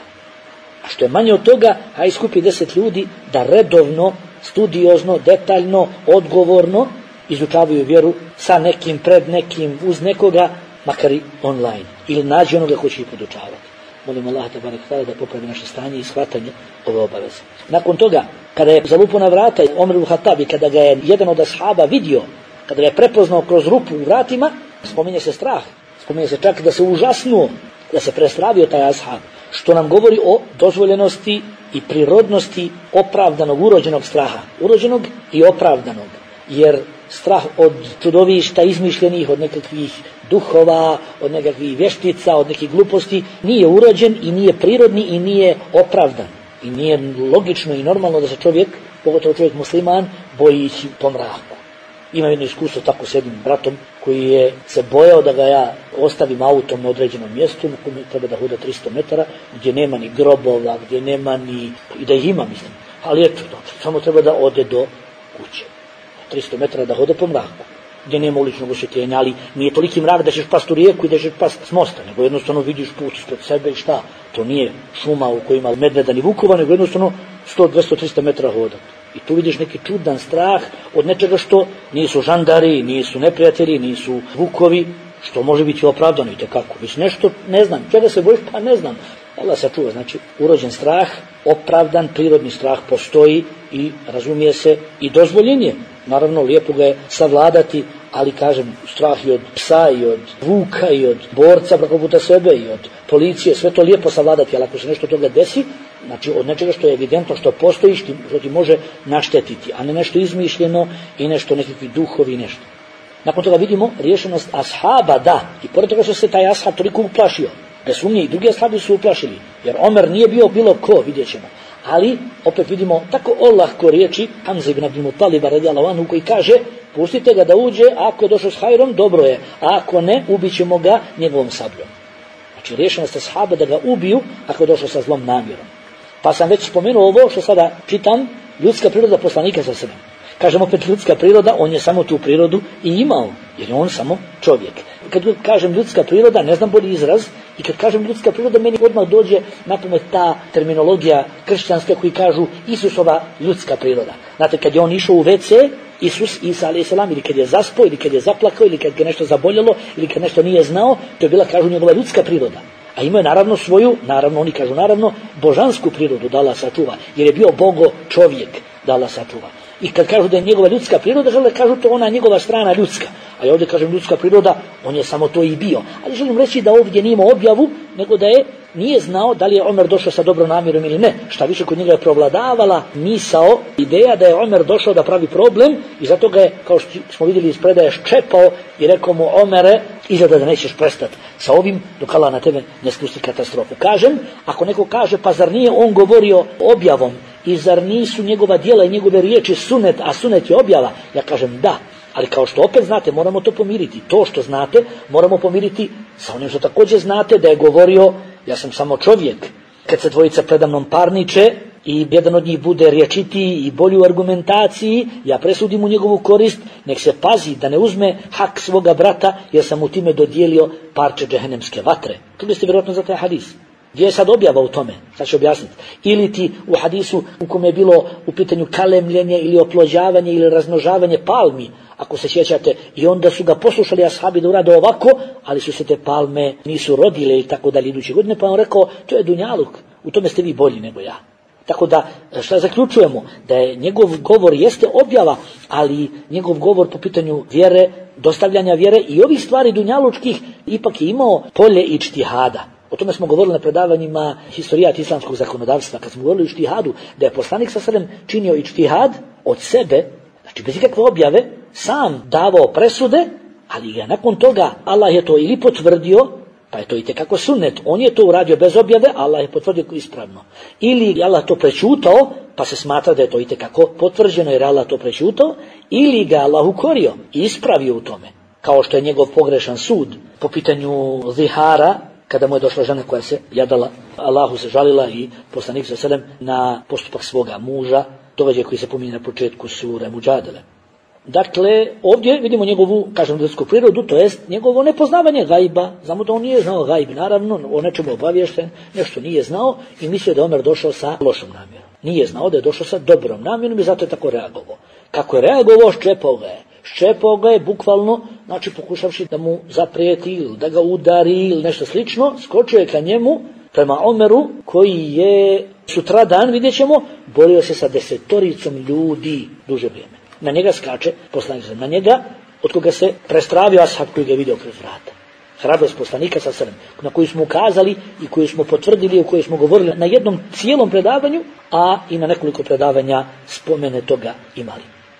A što je manje od toga, haj skupi deset ljudi da redovno, studiozno, detaljno, odgovorno izučavaju vjeru sa nekim, pred nekim, uz nekoga, makar i online. Ili nađi onoga ko će ih podučavati. Molim Allah te barek da popravi naše stanje i shvatanje ove obaveze. Nakon toga, kada je zalupo na vrata Omer ibn Khattab, kada ga je jedan od ashaba vidio, kada ga je prepoznao kroz rupu u vratima, spominje se strah. Spominje se čak da se užasnuo, da se prestravio taj ashab. Što nam govori o dozvoljenosti i prirodnosti opravdanog, urođenog straha. Urođenog i opravdanog. Jer strah od čudovišta izmišljenih, od nekakvih duhova, od nekakvih vještica, od nekih gluposti, nije urođen i nije prirodni i nije opravdan. I nije logično i normalno da se čovjek, pogotovo čovjek musliman, boji ići po mraku. Imam jedno iskustvo tako s jednim bratom koji je se bojao da ga ja ostavim autom na određenom mjestu na kojem treba da huda tristo metara, gdje nema ni grobova, gdje nema ni, i da ih ima mislim. Ali eto, samo treba da ode do kuće. tristo metara da hoda po mraku, gdje nema uličnog osvjetljenja, ali nije toliki mrak da ćeš past u rijeku i da ćeš past s mosta, nego jednostavno vidiš put ispred sebe i šta. To nije šuma u kojima medveda ni vukova, nego jednostavno sto, dvjesto, tristo metara hoda. I tu vidiš neki čudan strah od nečega što nisu žandari, nisu neprijatelji, nisu vukovi, što može biti opravdano i tekako. Već nešto, ne znam, čega se bojiš, pa ne znam. Allah sačuva, znači urođen strah, opravdan, prirodni strah postoji i razumije se i dozvoljen je. Naravno, lijepo ga je savladati, ali kažem, strah i od psa, i od vuka, i od borca preko puta sebe, i od policije, sve to lijepo savladati, ali ako se nešto toga desi, znači od nečega što je evidentno, što postoji, što ti može naštetiti, a ne nešto izmišljeno i nešto, nekakvi duhovi i nešto. Nakon toga vidimo riješenost ashaba, da, i pored toga što se taj ashab toliko uplašio, bez sumnje i drugi ashabi su uplašili, jer Omer nije bio bilo ko, vidjet ćemo. Ali, opet vidimo tako olahko riječi Hamza ibn Abdul Mutaliba radijallahu anhu koji kaže, pustite ga da uđe, ako je došao s hajrom, dobro je, a ako ne, ubit ćemo ga njegovom sabljom. Znači, riješenost ashaba da ga ubiju ako je došao sa zlom namjerom. Pa sam već spomenuo ovo što sada čitam, ljudska priroda poslanika sa sebe. Kažem opet ljudska priroda, on je samo tu prirodu i imao, jer je on samo čovjek. Kad kažem ljudska priroda, ne znam bolji izraz, i kad kažem ljudska priroda, meni odmah dođe na pamet ta terminologija kršćanska koji kažu Isusova ljudska priroda. Znate, kad je on išao u ve ce, Isus, Isa alejhi selam, ili kad je zaspao, ili kad je zaplakao, ili kad ga nešto zaboljelo, ili kad nešto nije znao, to je bila, kažu, njegova ljudska priroda. A ima je naravno svoju, naravno, oni kažu naravno, božansku prirodu da Allah sačuva, jer je bio Bogo čovjek da Allah sačuva. I kad kažu da je njegova ljudska priroda, žele kažu to ona njegova strana ljudska. A ja ovdje kažem ljudska priroda, on je samo to i bio. Ali želim reći da ovdje nije imao objavu, nego da je nije znao da li je Omer došao sa dobrom namjerom ili ne. Šta više, kod njega je provladavala misao, ideja da je Omer došao da pravi problem i zato ga je, kao što smo vidjeli iz predaje, ščepao i rekao mu: Omere, izgleda da nećeš prestati sa ovim dok Allah na tebe ne spusti katastrofu. Kažem, ako neko kaže, pa zar nije on govorio objavom i zar nisu njegova djela i njegove riječi sunet, a sunet je objava? Ja kažem da. Ali kao što opet znate, moramo to pomiriti. To što znate, moramo pomiriti sa onim što također znate da je govorio: ja sam samo čovjek. Kad se dvojica predamnom parniče i jedan od njih bude rječitiji i bolji u argumentaciji, ja presudim u njegovu korist, nek se pazi da ne uzme hak svoga brata, jer sam mu time dodijelio parče džehennemske vatre. Čuli ste vjerojatno za taj hadis. Gdje je sad objava u tome? Sad ću objasniti. Ili ti u hadisu u kome je bilo u pitanju kalemljenje ili oplođavanje ili razmnožavanje palmi, ako se sjećate, i onda su ga poslušali ashabi da urade ovako, ali su se te palme nisu rodile i tako dalje iduće godine, pa on rekao: to je dunjaluk, u tome ste vi bolji nego ja. Tako da, šta zaključujemo? Da je njegov govor jeste objava, ali njegov govor po pitanju vjere, dostavljanja vjere i ovih stvari dunjalučkih ipak je imao polje ičtihada. O tome smo govorili na predavanjima historijat islamskog zakonodavstva, kad smo govorili o ičtihadu, da je poslanik sa selem činio ičtihad od sebe, znači bez ikakve objave, sam davao presude, ali ga nakon toga Allah je to ili potvrdio, pa je to itekako sunnet, on je to uradio bez objave, Allah je potvrdio ispravno. Ili je Allah to prečutao, pa se smatra da je to itekako potvrđeno jer Allah to prečutao, ili ga Allah ukorio i ispravio u tome. Kao što je njegov pogrešan sud po pitanju zihara, kada mu je došla žena koja se jadala, Allahu se žalila i poslanik sa selem na postupak svoga muža, događaj koji se pominje na početku sure Muđadele. Dakle, ovdje vidimo njegovu, kažem, ljudsku prirodu, to jest njegovo nepoznavanje gajba. Znamo da on nije znao gajb, naravno, o nečemu obaviješten, nešto nije znao i mislio da je Omer došao sa lošom namjerom. Nije znao da je došao sa dobrom namjerom i zato je tako reagovao. Kako je reagovao, ščepao ga je. Ščepao ga je bukvalno, znači pokušavši da mu zaprijeti ili da ga udari ili nešto slično, skočio je ka njemu prema Omeru koji je sutradan, vidjet ćemo, borio se sa desetoricom ljudi duže vrijeme. Na njega skače poslanik, na njega od koga se prestravio ashab koji ga je vidio kroz vrata. Hrabrost poslanika sa selem, na koju smo ukazali i koju smo potvrdili, o kojoj smo govorili na jednom cijelom predavanju, a i na nekoliko predavanja spomene toga imali.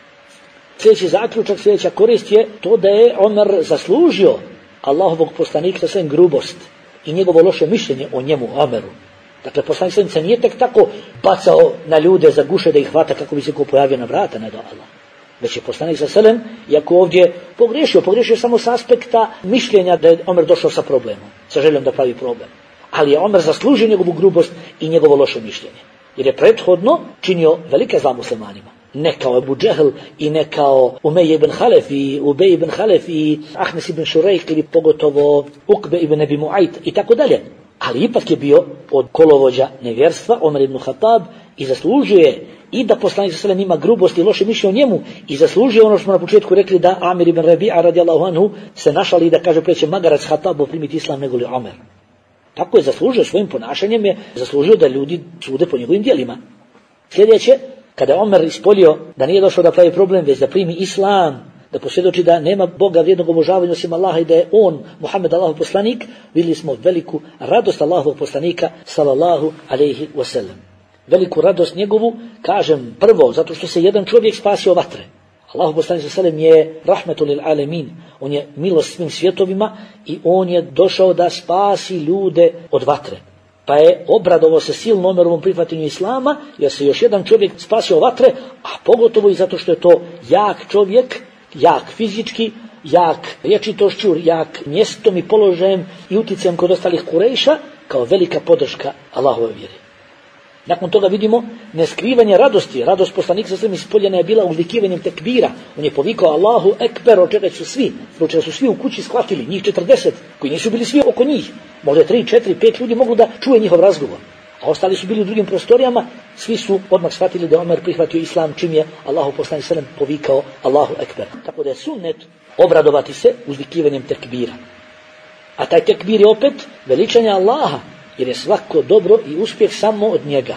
Sljedeći zaključak, sljedeća korist je to da je Omer zaslužio Allahovog poslanika sa selem grubost i njegovo loše mišljenje o njemu, Omeru. Dakle, poslanik sa selem se nije tek tako bacao na ljude za guše da ih hvata kako bi se ko pojavio na vrata, ne do Allah. Već je poslanik sa selem, iako ovdje pogriješio, pogriješio samo s aspekta mišljenja da je Omer došao sa problemom, sa željom da pravi problem. Ali je Omer zaslužio njegovu grubost i njegovo loše mišljenje. Jer je prethodno činio velike zla muslimanima. Ne kao Ebu Džehl i ne kao Umej ibn Halef i Ubej ibn Halef i Ahnes ibn Šurejk ili pogotovo Ukbe ibn Ebi Muajt i tako dalje. Ali ipak je bio od kolovođa nevjerstva, Omer ibn Khattab, i zaslužuje i da poslanik sa selem ima grubost i loše mišljenje o njemu i zaslužuje ono što smo na početku rekli da Amir ibn Rabi'a radijallahu anhu se našali da kaže preće magarac Khattabu primiti islam nego li Omer. Tako je zaslužio svojim ponašanjem, je zaslužio da ljudi sude po njegovim djelima. Sljedeće, kada je Omer ispolio da nije došao da pravi problem, već da primi islam, da posvjedoči da nema Boga vrijednog obožavanja osim Allaha i da je on, Muhammed, Allahov poslanik, vidjeli smo veliku radost Allahovog poslanika, sallallahu alejhi ve sellem. Veliku radost njegovu, kažem, prvo, zato što se jedan čovjek spasio vatre. Allahov poslanik sallallahu alejhi ve sellem je rahmetul lil alemin, on je milost svim svjetovima i on je došao da spasi ljude od vatre. Pa je obradovao se silno Omerovom prihvatanju islama, jer se još jedan čovjek spasio vatre, a pogotovo i zato što je to jak čovjek, jak fizički, jak rječitošću, jak mjestom i položajem i utjecajem kod ostalih Kurejša, kao velika podrška Allahove vjeri. Nakon toga vidimo neskrivanje radosti. Radost poslanika sa svem ispoljena je bila uzvikivanjem tekbira. On je povikao Allahu ekber, od čega su svi, od čega su svi u kući shvatili, njih četrdeset, koji nisu bili svi oko njih. Možda tri, četiri, pet ljudi moglo da čuje njihov razgovor. A ostali su bili u drugim prostorijama, svi su odmah shvatili da je Omer prihvatio islam čim je Allahu poslanik sallam povikao Allahu ekber. Tako da je sunnet obradovati se uzvikivanjem tekbira. A taj tekbir je opet veličanje Allaha, jer je svako dobro i uspjeh samo od njega.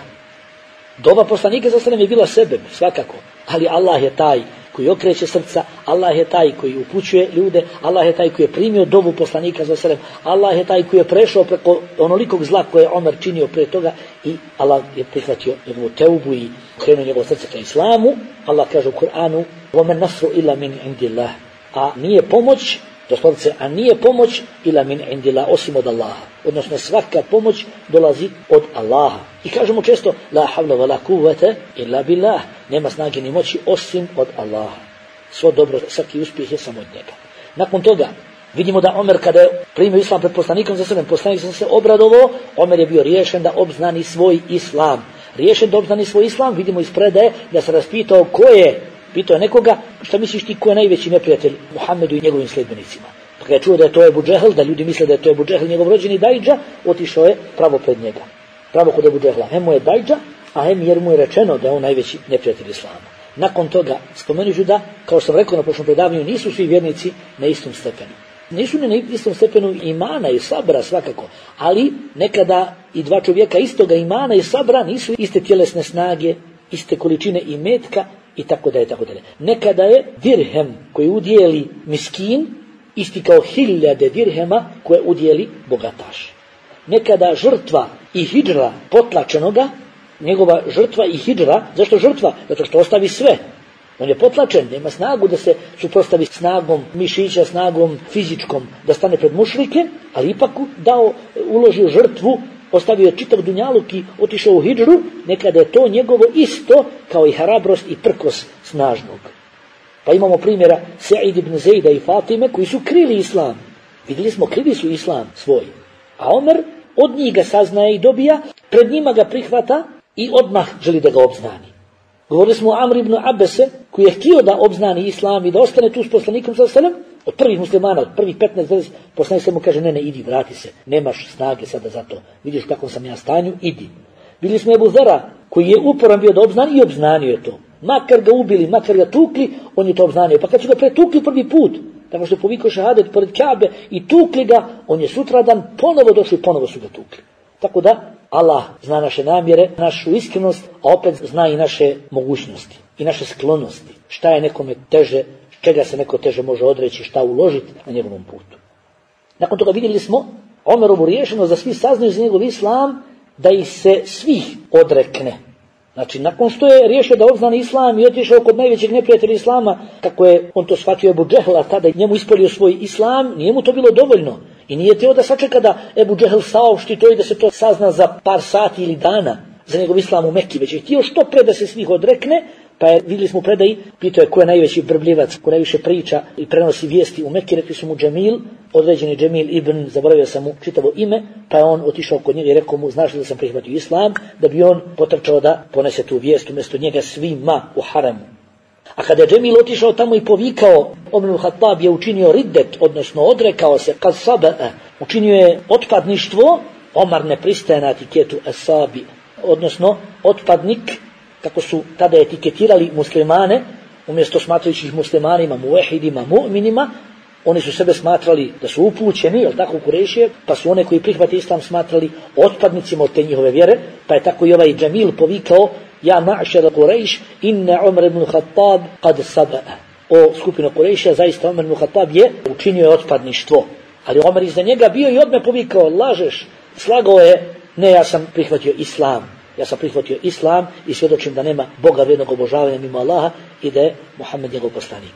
Doba poslanika za sallam je bila sebe, svakako, ali Allah je taj koji okreće srca, Allah je taj koji upućuje ljude, Allah je taj koji je primio dobu poslanika za sallam, Allah je taj koji je prešao preko onolikog zla koje je Omer činio prije toga i Allah je prihvatio njegovu teubu i krenuo njegovo srce ka islamu. Allah kaže u Kur'anu: وَمَنْ نَصْرُ إِلَّا مِنْ عِنْدِ اللَّهِ, a nije pomoć, doslovce, a nije pomoć ila min indila, osim od Allaha. Odnosno svaka pomoć dolazi od Allaha. I kažemo često la havla wa la kuvvete illa billah, nema snage ni moći osim od Allaha. Svo dobro, svaki uspjeh je samo od njega. Nakon toga vidimo da Omer kada je primio islam pred poslanikom za sebe, poslanik sam se obradovao, Omer je bio riješen da obznani svoj islam. Riješen da obznani svoj islam, vidimo iz predaje da se raspitao ko je. Pitao je nekoga: šta misliš ti ko je najveći neprijatelj Muhammedu i njegovim sljedbenicima? Pa kada je čuo da je to Ebu Džehl, da ljudi misle da je to Ebu Džehl, njegov rođeni Dajdža, otišao je pravo pred njega. Pravo kod Ebu Džehla. Hem mu je Dajdža, a hem jer mu je rečeno da je on najveći neprijatelj islama. Nakon toga spomenut ću da, kao što sam rekao na prošlom predavanju, nisu svi vjernici na istom stepenu. Nisu ni na istom stepenu imana i sabra svakako, ali nekada i dva čovjeka istoga imana i sabra nisu iste tjelesne snage, iste količine imetka, i tako da je, tako dalje. Nekada je dirhem koji udjeli miskin isti kao hiljade dirhema koje udjeli bogataš. Nekada žrtva i hidžra potlačenoga, njegova žrtva i hidžra, zašto žrtva? Zato što ostavi sve. On je potlačen, nema snagu da se suprotstavi snagom mišića, snagom fizičkom, da stane pred mušrike, ali ipak dao, uložio žrtvu, ostavio je čitav dunjaluk i otišao u hidžru, nekada je to njegovo isto kao i hrabrost i prkos snažnog. Pa imamo primjera Sa'id ibn Zejda i Fatime koji su krili islam. Vidjeli smo, krili su islam svoj. A Omer od njih ga saznaje i dobija, pred njima ga prihvata i odmah želi da ga obznani. Govorili smo o Amr ibn Abese koji je htio da obznani islam i da ostane tu s poslanikom sallallahu alejhi ve sellem. Od prvih muslimana, od prvih petnaest dvadeset, poslanik se mu kaže: ne, ne, idi, vrati se, nemaš snage sada za to, vidiš u kakvom sam ja stanju, idi. Bili smo Ebu Zera, koji je uporan bio da obznani i obznanio je to. Makar ga ubili, makar ga tukli, on je to obznanio. Pa kad su ga pretukli prvi put, tako što je povikao šahadet pored Kabe i tukli ga, on je sutradan ponovo došli i ponovo su ga tukli. Tako da Allah zna naše namjere, našu iskrenost, a opet zna i naše mogućnosti i naše sklonosti. Šta je nekome teže, čega se neko teže može odreći, šta uložiti na njegovom putu. Nakon toga vidjeli smo Omerovu riješenost da svi saznaju za njegov islam, da ih se svih odrekne. Znači, nakon što je riješio da obznani islam i otišao kod najvećeg neprijatelja islama, kako je on to shvatio Ebu Džehla, tada njemu ispolio svoj islam, nije mu to bilo dovoljno. I nije teo da sačeka da Ebu Džehl saopšti to i da se to sazna za par sati ili dana za njegov islam u Mekki, već je htio što pre da se svih odrekne. Pa je, vidjeli smo u predaji, pitao je ko je najveći brbljivac, ko najviše priča i prenosi vijesti u Mekki, rekli su mu Džemil, određeni Džemil ibn, zaboravio sam mu čitavo ime, pa je on otišao kod njega i rekao mu: znaš li da sam prihvatio islam, da bi on potrčao da ponese tu vijest umjesto njega svima u haramu. A kada je Džemil otišao tamo i povikao, Omer ibn Khattab je učinio riddet, odnosno odrekao se, kad sabe, učinio je otpadništvo, Omar ne pristaje na etiketu asabi, odnosno otpadnik, kako su tada etiketirali muslimane, umjesto smatrajući ih muslimanima, muvehidima, mu'minima, oni su sebe smatrali da su upućeni, jel tako, Kurešije, pa su one koji prihvate islam smatrali otpadnicima od te njihove vjere, pa je tako i ovaj Džemil povikao: ja ma'šara Kurejš, inna Omer ibn Khattab kad saba'a. O skupino Kurešija, zaista Omer ibn Khattab je učinio otpadništvo. Ali Omer iza njega bio i odmah povikao: lažeš, slagao je, ne, ja sam prihvatio islam. Ja sam prihvatio islam i svjedočim da nema Boga vrijednog obožavanja mimo Allaha i da je Muhammed njegov poslanik.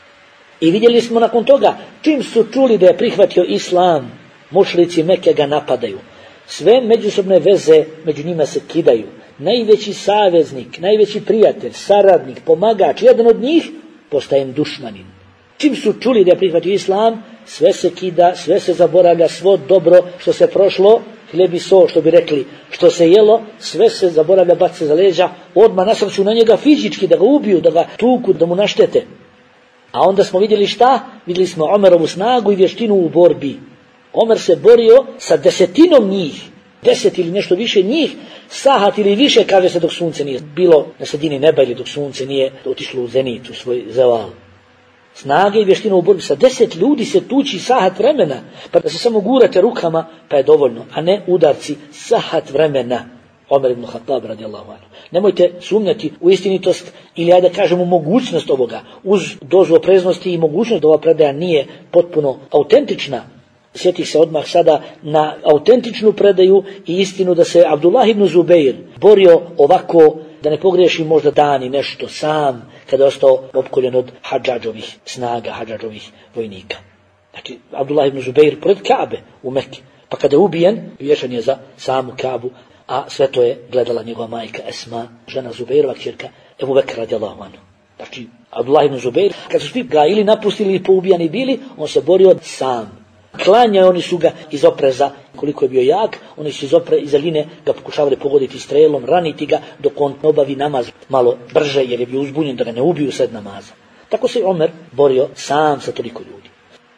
I vidjeli smo nakon toga, čim su čuli da je prihvatio islam, mušrici Mekke ga napadaju. Sve međusobne veze među njima se kidaju. Najveći saveznik, najveći prijatelj, saradnik, pomagač, jedan od njih postaje im dušmanin. Čim su čuli da je prihvatio islam, sve se kida, sve se zaboravlja, svo dobro što se prošlo, hljeb i so, što bi rekli, što se jelo, sve se zaboravlja, baci za leđa, odmah nasrću na njega fizički, da ga ubiju, da ga tuku, da mu naštete. A onda smo vidjeli šta? Vidjeli smo Omerovu snagu i vještinu u borbi. Omer se borio sa desetinom njih, deset ili nešto više njih, sahat ili više, kaže se, dok sunce nije bilo na sredini neba ili dok sunce nije otišlo u zenit, u svoj zeval. Snage i vještina u borbi, sa deset ljudi se tuči sahat vremena, pa da se samo gurate rukama, pa je dovoljno, a ne udarci sahat vremena. Omer ibn Khattab radijallahu anhu. Nemojte sumnjati u istinitost ili ajde da kažemo mogućnost ovoga, uz dozu opreznosti i mogućnost da ova predaja nije potpuno autentična. Sjetih se odmah sada na autentičnu predaju i istinu da se Abdullah ibn Zubeir borio ovako, da ne pogriješi možda dan i nešto sam, kada je ostao opkoljen od Hadžadžovih snaga, Hadžadžovih vojnika. Znači, Abdullah ibn Zubeir pored Kabe u Mekke, pa kada je ubijen, vješan je za samu Kabu, a sve to je gledala njegova majka Esma, žena Zubeirova kćerka Ebu Bekra radijallahu anhu. Znači, Abdullah ibn Zubeir, kad su svi ga ili napustili ili poubijani bili, on se borio sam. Klanjaju, oni su ga iz opreza, koliko je bio jak, oni su iz opreza, iz daljine ga pokušavali pogoditi strelom, raniti ga dok on obavi namaz malo brže, jer je bio uzbunjen da ga ne ubiju sred namaza. Tako se Omer borio sam sa toliko ljudi.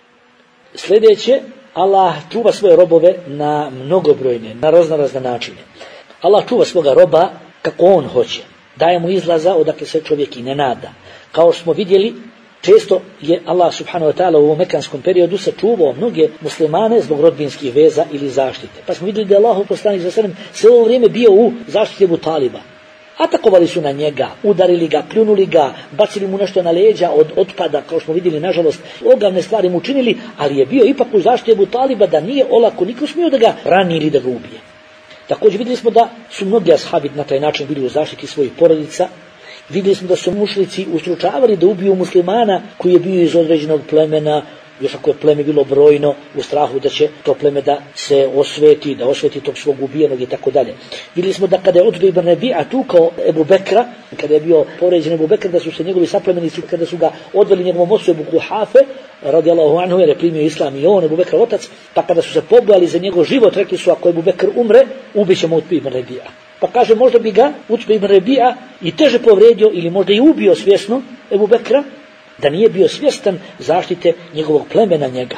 Sljedeće, Allah čuva svoje robove na mnogobrojne, na raznorazne načine. Allah čuva svoga roba kako on hoće. Daje mu izlaza odakle se čovjek i ne nada. Kao što smo vidjeli, često je Allah subhanahu wa ta'ala u ovom mekanskom periodu sačuvao mnoge muslimane zbog rodbinskih veza ili zaštite. Pa smo vidjeli da je Allahov poslanik sallallahu alejhi ve sellem sve ovo vrijeme bio u zaštiti Ebu Taliba. Atakovali su na njega, udarili ga, pljunuli ga, bacili mu nešto na leđa od otpada, kao što smo vidjeli, nažalost, ogavne stvari mu učinili, ali je bio ipak u zaštiti Ebu Taliba, da nije olako niko smio da ga rani ili da ga ubije. Također vidjeli smo da su mnogi ashabi na taj način bili u zaštiti svojih porodica. Vidjeli smo da su mušrici ustručavali da ubiju muslimana koji je bio iz određenog plemena, još ako je pleme bilo brojno, u strahu da će to pleme da se osveti, da osveti tog svog ubijenog i tako dalje. Vidjeli smo da kada je Utbe ibn Rabi'a tukao Ebu Bekra, kada je bio poređen Ebu Bekra, da su se njegovi saplemenici, kada su ga odveli njegovom ocu Ebu Kuhafe, radijallahu anhu, jer je primio islam i on, Ebu Bekra otac, pa kada su se pobojali za njegov život, rekli su ako Ebu Bekr umre, ubićemo Utbe ibn Rabi'a. Pa kaže, možda bi ga Utbe ibn Rabi'a i teže povredio ili možda i ubio svjesno Ebu Bekra, da nije bio svjestan zaštite njegovog plemena njega.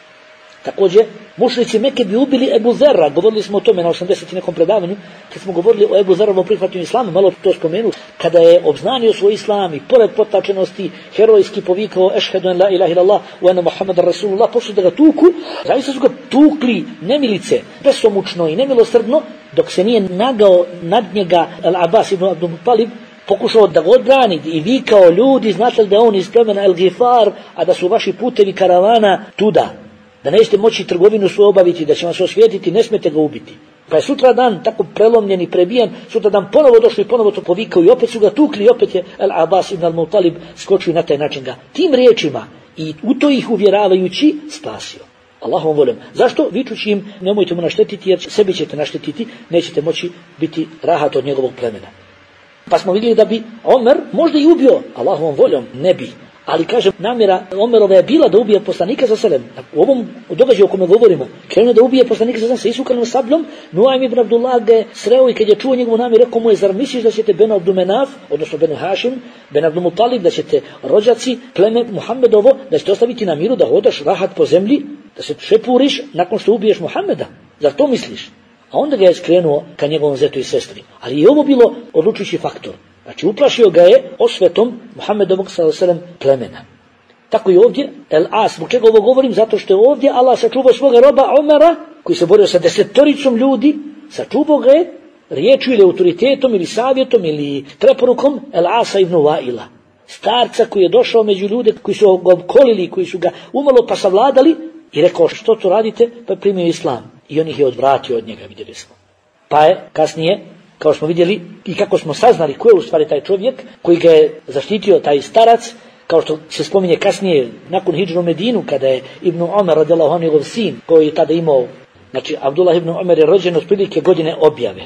Također, mušrici Mekke bi ubili Ebu Zerra, govorili smo o tome na osamdeset nekom predavanju, kad smo govorili o Ebu Zerrovom prihvatanju islama, malo to spomenu, kada je obznanio svoj islam i pored potlačenosti herojski povikao ešhedu en la ilaha illallah wa anna Muhammadan rasulullah, pošli da ga tuku, zaista su ga tukli nemilice, besomučno i nemilosrdno, dok se nije nagao nad njega Al-Abbas ibn Abdul Muttalib, pokušao da ga odbrani i vikao, ljudi, znate li da je on iz plemena El Gifar, a da su vaši putevi karavana tuda, da nećete moći trgovinu svoju obaviti, da će vam se osvijetiti, ne smijete ga ubiti. Pa je sutra dan tako prelomljen i prebijen, sutra dan ponovo došli i ponovo to povikao i opet su ga tukli i opet je El Abbas ibn al-Muttalib skočio na taj način ga tim riječima i u to ih uvjeravajući spasio. Allahom voljom. Zašto? Vičući im, nemojte mu naštetiti jer sebi ćete naštetiti, nećete moći biti rahat od njegovog plemena. Pa smo vidjeli da bi Omer možda i ubio, Allahovom voljom ne bi. Ali kaže, namjera Omerova je bila da ubije poslanika za selem. U ovom događaju o kome govorimo, krenuo da ubije poslanika za selem sa isukanom sabljom, Nuaym ibn Abdullah ga je sreo i kad je čuo njegovu namjeru, rekao mu je, zar misliš da ćete Benu Abdumenaf, odnosno Benu Hašim, Ben Abdul Muttalib, da ćete rođaci, pleme Muhammedovo, da ćete ostaviti na miru, da hodaš rahat po zemlji, da se šepuriš nakon što ubiješ Muhammeda? Zar to misliš? A onda ga je skrenuo ka njegovom zetu i sestri. Ali je ovo bilo odlučujući faktor. Znači, uplašio ga je osvetom Muhammedovog sallallahu alejhi ve sellem plemena. Tako i ovdje, El As, zbog čega ovo govorim? Zato što je ovdje Allah sačuvao svoga roba Omera, koji se borio sa desetoricom ljudi, sačuvao ga je riječu ili autoritetom ili savjetom ili preporukom El Asa ibn Waila. Starca koji je došao među ljude koji su ga opkolili, koji su ga umalo pa savladali i rekao, što to radite? Pa primio islam. I on ih je odvratio od njega, vidjeli smo. Pa je kasnije, kao smo vidjeli i kako smo saznali ko je u stvari taj čovjek koji ga je zaštitio, taj starac, kao što se spominje kasnije nakon hidžre u Medinu, kada je Ibn Omer radijallahu anhu njegov sin, koji je tada imao, znači Abdullah ibn Omer je rođen otprilike godine objave.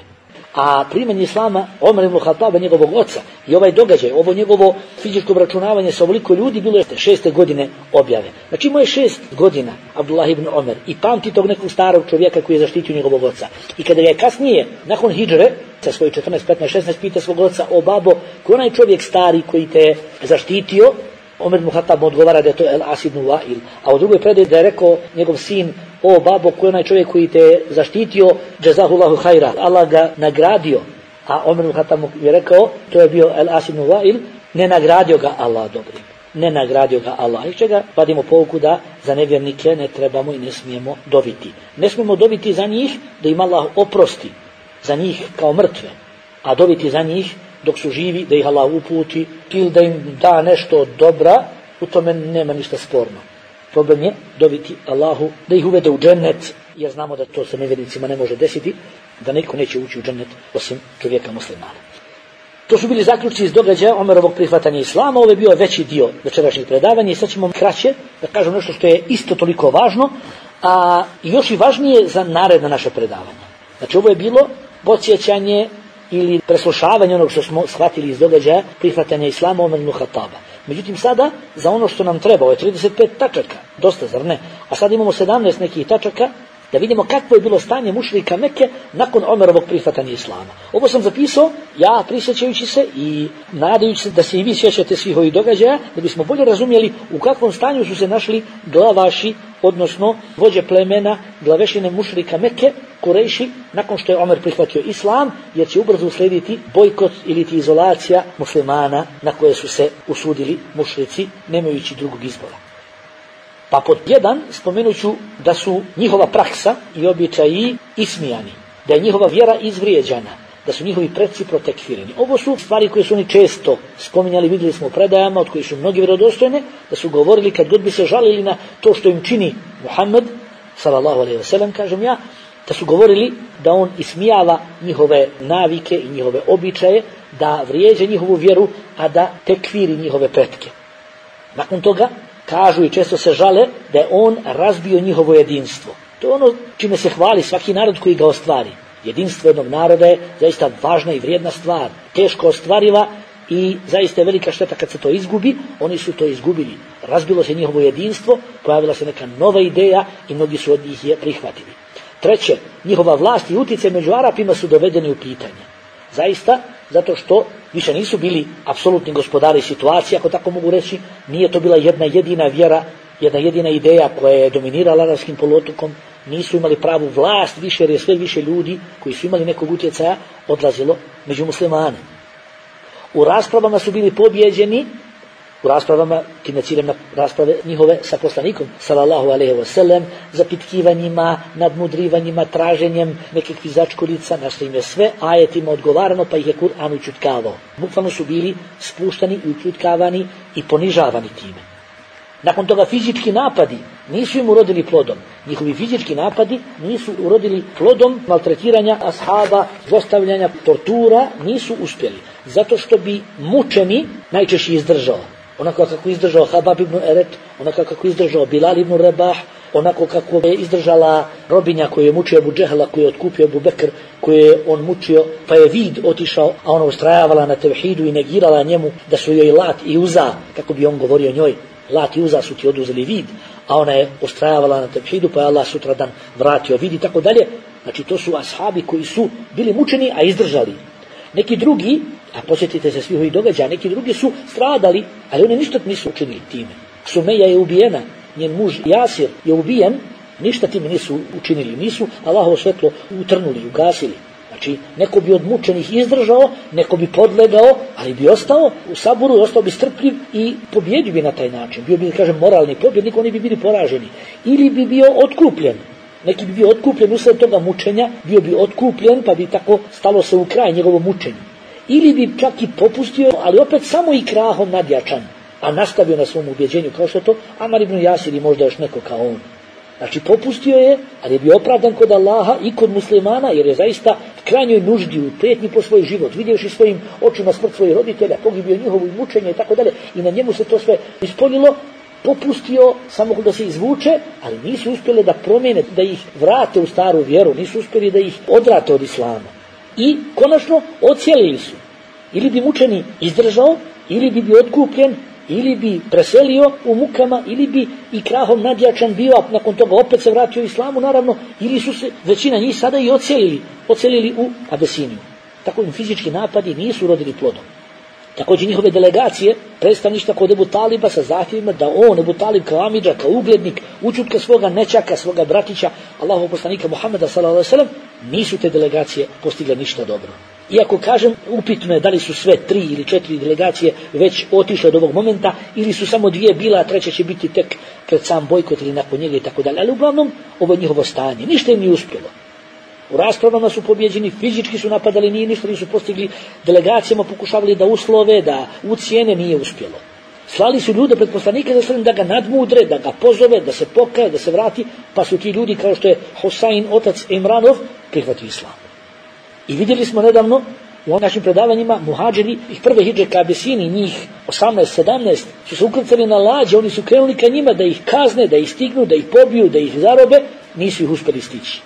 A primanje islama Omer ibn Khattaba, njegovog oca, i ovaj događaj, ovo njegovo fizičko obračunavanje sa ovoliko ljudi bilo je šeste godine objave. Znači imao je šest godina Abdullah ibn Omer i pamti tog nekog starog čovjeka koji je zaštitio njegovog oca. I kada je kasnije, nakon hidžre, sa svojih četrnaest, petnaest, šesnaest, pita svog oca: o babo, ko je onaj čovjek stari koji te je zaštitio? Omer ibn Khattab odgovara da je to El As ibn Wa'il. A u drugoj predaji da je rekao njegov sin: o babo, ko je onaj čovjek koji te je zaštitio? Jazahullahu hajra, Allah ga nagradio. A Omer ibn Khattab mu je rekao, to je bio El As ibn Wa'il: ne nagradio ga Allah dobrim. Ne nagradio ga Allah. Iz čega vadimo pouku da za nevjernike ne trebamo i ne smijemo dobiti. Ne smijemo dobiti za njih da im Allah oprosti, za njih kao mrtve, a dobiti za njih dok su živi da ih Allah uputi ili da im da nešto dobra, u tome nema ništa sporno. Problem je dobiti Allahu da ih uvede u džennet, jer znamo da to sa nevjernicima ne može desiti, da niko neće ući u džennet osim čovjeka muslimana. To su bili zaključci iz događaja Omerovog prihvatanja islama. Ovo je bio veći dio večerašnjih predavanja i sad ćemo kraće da kažem nešto što je isto toliko važno, a još i važnije za naredna naša predavanja. Znači ovo je bilo podsjećanje ili preslušavanje onog što smo shvatili iz događaja prihvatanja islama Omer ibn Khattaba. Međutim sada za ono što nam treba, ovo je trideset pet tačaka, dosta zar ne? A sad imamo sedamnaest nekih tačaka da vidimo kakvo je bilo stanje mušrika Mekke nakon Omerovog prihvatanja islama. Ovo sam zapisao, ja prisjećajući se i nadajući se da se i vi sjećate svih ovih događaja, da bismo bolje razumjeli u kakvom stanju su se našli glavaši, odnosno vođe plemena, glavešine mušrika Mekke, Kurejši, nakon što je Omer prihvatio islam, jer će ubrzo uslijediti bojkot ili ti izolacija muslimana na koje su se usudili mušrici, nemajući drugog izbora. Pa pod jedan spomenut ću da su njihova praksa i običaji ismijani, da je njihova vjera izvrijeđana, da su njihovi preci protekfireni. Ovo su stvari koje su oni često spominjali, vidjeli smo u predajama od kojih su mnogi vjerodostojne, da su govorili kad god bi se žalili na to što im čini Muhammed, sallallahu alejhi ve sellem, kažem ja, da su govorili da on ismijava njihove navike i njihove običaje, da vrijeđa njihovu vjeru, a da tekfiri njihove pretke. Nakon toga kažu i često se žale da je on razbio njihovo jedinstvo. To je ono čime se hvali svaki narod koji ga ostvari. Jedinstvo jednog naroda je zaista važna i vrijedna stvar, teško ostvariva i zaista je velika šteta kad se to izgubi. Oni su to izgubili. Razbilo se njihovo jedinstvo, pojavila se neka nova ideja i mnogi su od njih je prihvatili. Treće, njihova vlast i utjecaj među Arapima su dovedeni u pitanje. Zaista, zato što više nisu bili apsolutni gospodari situacije, ako tako mogu reći, nije to bila jedna jedina vjera, jedna jedina ideja koja je dominirala arapskim poluotokom, nisu imali pravu vlast više, jer je sve više ljudi koji su imali nekog utjecaja odlazilo među muslimane. U raspravama su bili pobjeđeni, u raspravama, time ciljem na rasprave njihove sa poslanikom, sallallahu alejhi ve sellem, zapitkivanjima, nadmudrivanjima, traženjem nekakvih začkoljica, na što im je sve ajetima odgovarano, pa ih je Kur'an učutkavao. Bukvalno su bili spuštani i učutkavani i ponižavani time. Nakon toga fizički napadi nisu im urodili plodom. Njihovi fizički napadi nisu urodili plodom maltretiranja ashaba, zlostavljanja, tortura, nisu uspjeli. Zato što bi mučeni najčešće izdržao. Onako kako izdržao Habab ibn Eret, onako kako izdržao Bilal ibn Rabah, onako kako je izdržala robinja koju je mučio Abu Džehla, koju je otkupio Abu Bekr, koju je on mučio, pa je vid otišao, a ona ustrajavala na tevhidu i negirala njemu da su joj Lat i Uza, kako bi on govorio njoj, Lat i Uza su ti oduzeli vid, a ona je ustrajavala na tevhidu, pa je Allah sutradan vratio vid i tako dalje. Znači to su ashabi koji su bili mučeni, a izdržali. Neki drugi, a posjetite se svih ovih događaja, neki drugi su stradali, ali oni ništa nisu učinili time. Sumeja je ubijena, njen muž Jasir je ubijen, ništa time nisu učinili, nisu Allahovo svjetlo utrnuli, ugasili. Znači, neko bi od mučenih izdržao, neko bi podlegao, ali bi ostao u saburu, ostao bi strpljiv i pobjedio bi na taj način. Bio bi, kažem, moralni pobjednik, oni bi bili poraženi. Ili bi bio otkupljen. Neki bi bio otkupljen usred toga mučenja, bio bi otkupljen, pa bi tako stalo se u kraj njegovom mučenju. Ili bi čak i popustio, ali opet samo i krahom nadjačan, a nastavio na svom ubjeđenju, kao što to Amar ibn Jasir i možda još neko kao on. Znači popustio je, ali je bio opravdan kod Allaha i kod muslimana, jer je zaista krajnjoj nuždi u prijetnji po svoj život, vidjevši svojim očima smrt svojih roditelja, pogibio njihovo i mučenje i tako dalje, i na njemu se to sve ispoljilo, popustio samo da se izvuče, ali nisu uspjeli da promijene, da ih vrate u staru vjeru, nisu uspjeli da ih odvrate od islama. i konačno ocijelili su. Ili bi mučeni izdržao, ili bi bio otkupljen, ili bi preselio u mukama, ili bi i krahom nadjačan bio, a nakon toga opet se vratio islamu, naravno, ili su se većina njih sada i ocijelili, ocijelili u Abesiniju. Tako im fizički napadi nisu rodili plodom. Također njihove delegacije, predstavništva kod Ebu Taliba sa zahtjevima da on, Ebu Talib kao amidža, kao uglednik, učutka svoga nečaka, svoga bratića, Allahovog poslanika Muhameda sallallahu alejhi ve sellem, nisu te delegacije postigle ništa dobro. Iako kažem, upitno je da li su sve tri ili četiri delegacije već otišle od ovog momenta, ili su samo dvije bila, a treća će biti tek pred sam bojkot ili nakon njega i tako dalje. Ali uglavnom, ovo je njihovo stanje. Ništa im nije uspjelo. U raspravama su pobjeđeni, fizički su napadali, nije ništa nisu postigli, delegacijama pokušavali da uslove, da ucijene, nije uspjelo. Slali su ljude pred poslanika za da ga nadmudre, da ga pozove, da se pokaje, da se vrati, pa su ti ljudi kao što je Husain, otac Imranov, prihvatili islam. I vidjeli smo nedavno u našim predavanjima muhađiri ih prve hidže ka Abesini, njih osamnaest sedamnaest, su se ukrcali na lađe, oni su krenuli ka njima da ih kazne, da ih stignu, da ih pobiju, da ih zarobe, nisu ih uspjeli stići.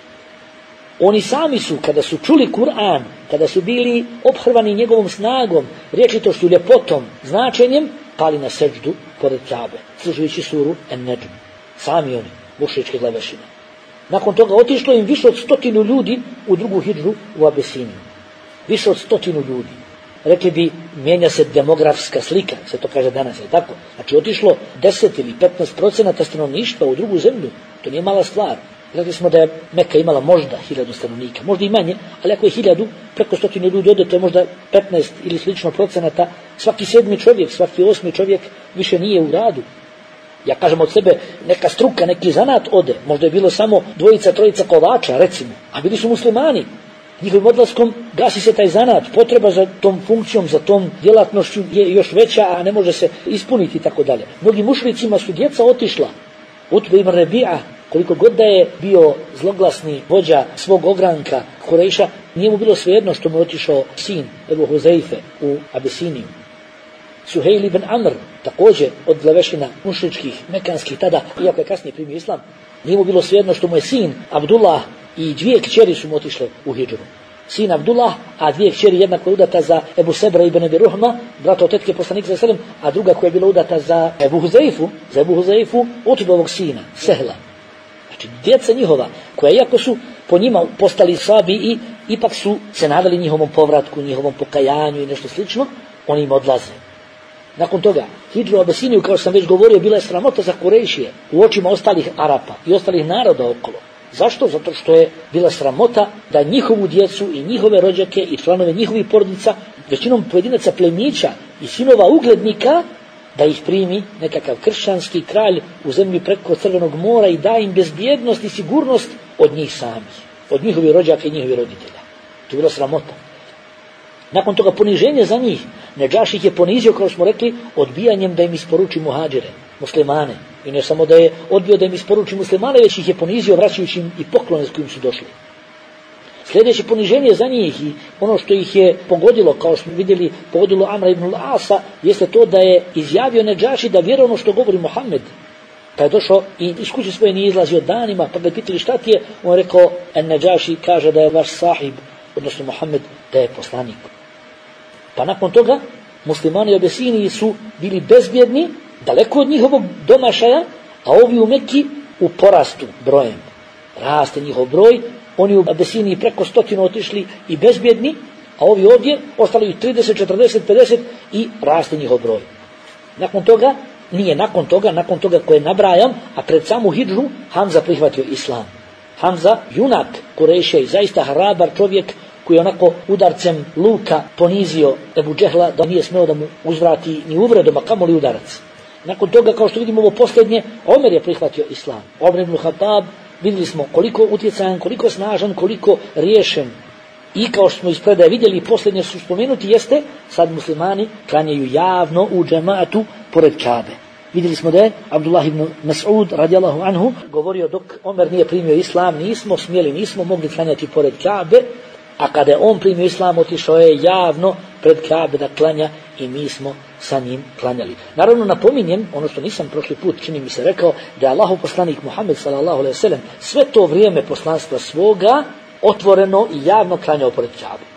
Oni sami su, kada su čuli Kur'an, kada su bili ophrvani njegovom snagom, rječitošću, ljepotom, značenjem, pali na seđdu pored Kabe, slušajući suru En-Nedžm. Sami oni, mušričke glavešine. Nakon toga otišlo im više od stotinu ljudi u drugu hidžu u Abesiniju. Više od stotinu ljudi. Rekli bi, mijenja se demografska slika, se to kaže danas, je tako? Znači, otišlo deset ili petnaest procenata stanovništva u drugu zemlju. To nije mala stvar. Rekli smo da je Meka imala možda hiljadu stanovnika, možda i manje, ali ako je hiljadu, preko stotinu ljudi ode, to je možda petnaest ili slično procenata. Svaki sedmi čovjek, svaki osmi čovjek više nije u radu. Ja kažem od sebe, neka struka, neki zanat ode. Možda je bilo samo dvojica, trojica kovača, recimo, a bili su muslimani. Njihovim odlaskom gasi se taj zanat, potreba za tom funkcijom, za tom djelatnošću je još veća, a ne može se ispuniti i tako dalje. Mnogim mušricima su djeca otišla. Utbe ibn Rabi'a, koliko god da je bio zloglasni vođa svog ogranka Kurejša, nije mu bilo svejedno što mu je otišao sin Ebu Huzeife u Abesiniju. Suhejl ibn Amr, također od glavešina mušričkih, mekanskih tada, iako je kasnije primio islam, nije mu bilo svejedno što mu je sin Abdullah i dvije kćeri su mu otišle u hidžru. Sin Abdullah, a dvije kćeri, jedna koja je udata za Ebu Sebra ibn Abi Ruhma, brata od tetke poslanika sallallahu alejhi ve sellem, a druga koja je bila udata za Ebu Huzeifu, za Ebu Huzeifu, Utbovog sina, Sehla. Znači, djeca njihova, koja iako su po njima postali slabi i ipak su se nadali njihovom povratku, njihovom pokajanju i nešto slično, oni im odlaze. Nakon toga, hidžu u Abesiniju, kao što sam već govorio, bila je sramota za Kurejšije u očima ostalih Arapa i ostalih naroda okolo. Zašto? Zato što je bila sramota da njihovu djecu i njihove rođake i članove njihovih porodica, većinom pojedinaca plemića i sinova uglednika, da ih primi nekakav kršćanski kralj u zemlji preko Crvenog mora i da im bezbjednost i sigurnost od njih samih, od njihovih rođaka i njihovih roditelja. To je bila sramota. Nakon toga poniženje za njih, Nedžaši ih je ponizio, kao smo rekli, odbijanjem da im isporuči muhađire, muslimane. I ne samo da je odbio da im isporuči muslimane, već ih je ponizio vraćajući im i poklone s kojim su došli. Sljedeće poniženje za njih i ono što ih je pogodilo, kao što smo vidjeli, pogodilo Amra ibn al-Asa, jeste to da je izjavio Nedžaši da vjeruje ono što govori Muhammed. Pa je došao i iz kuće svoje nije izlazio danima, pa ga pitali šta ti je, on je rekao, en Nedžaši kaže da je vaš sahib, odnosno Muhammed, da je poslanik. Pa nakon toga, muslimani u Abesiniji su bili bezbjedni, daleko od njihovog domašaja, a ovi u Mekki u porastu brojem. Raste njihov broj, oni u Abesiniji preko stotinu otišli i bezbjedni, a ovi ovdje ostali trideset, četrdeset, pedeset i raste njihov broj. Nakon toga, nije nakon toga, nakon toga koje nabrajam, a pred samu hidžu, Hamza prihvatio islam. Hamza, junak Kurejša i zaista hrabar čovjek, koji je onako udarcem luka ponizio Ebu Džehla da nije smeo da mu uzvrati ni uvredom, a kamoli udarac. Nakon toga, kao što vidimo ovo posljednje, Omer je prihvatio islam. Omer ibn Khattab, vidjeli smo koliko utjecajan, koliko snažan, koliko riješen. I kao što smo iz predaje vidjeli, posljednje su spomenuti, jeste, sad muslimani klanjaju javno u džematu pored Kabe. Vidjeli smo da je Abdullah ibn Mas'ud radijallahu anhu govorio dok Omer nije primio islam, nismo smjeli, nismo mogli klanjati pored Kabe, a kada je on primio islam, otišao je javno pred Kabe da klanja i mi smo sa njim klanjali. Naravno, napominjem, ono što nisam prošli put, čini mi se rekao, da je Allahov poslanik Muhammed sallallahu alejhi ve sellem sve to vrijeme poslanstva svoga otvoreno i javno klanjao pored Kabe.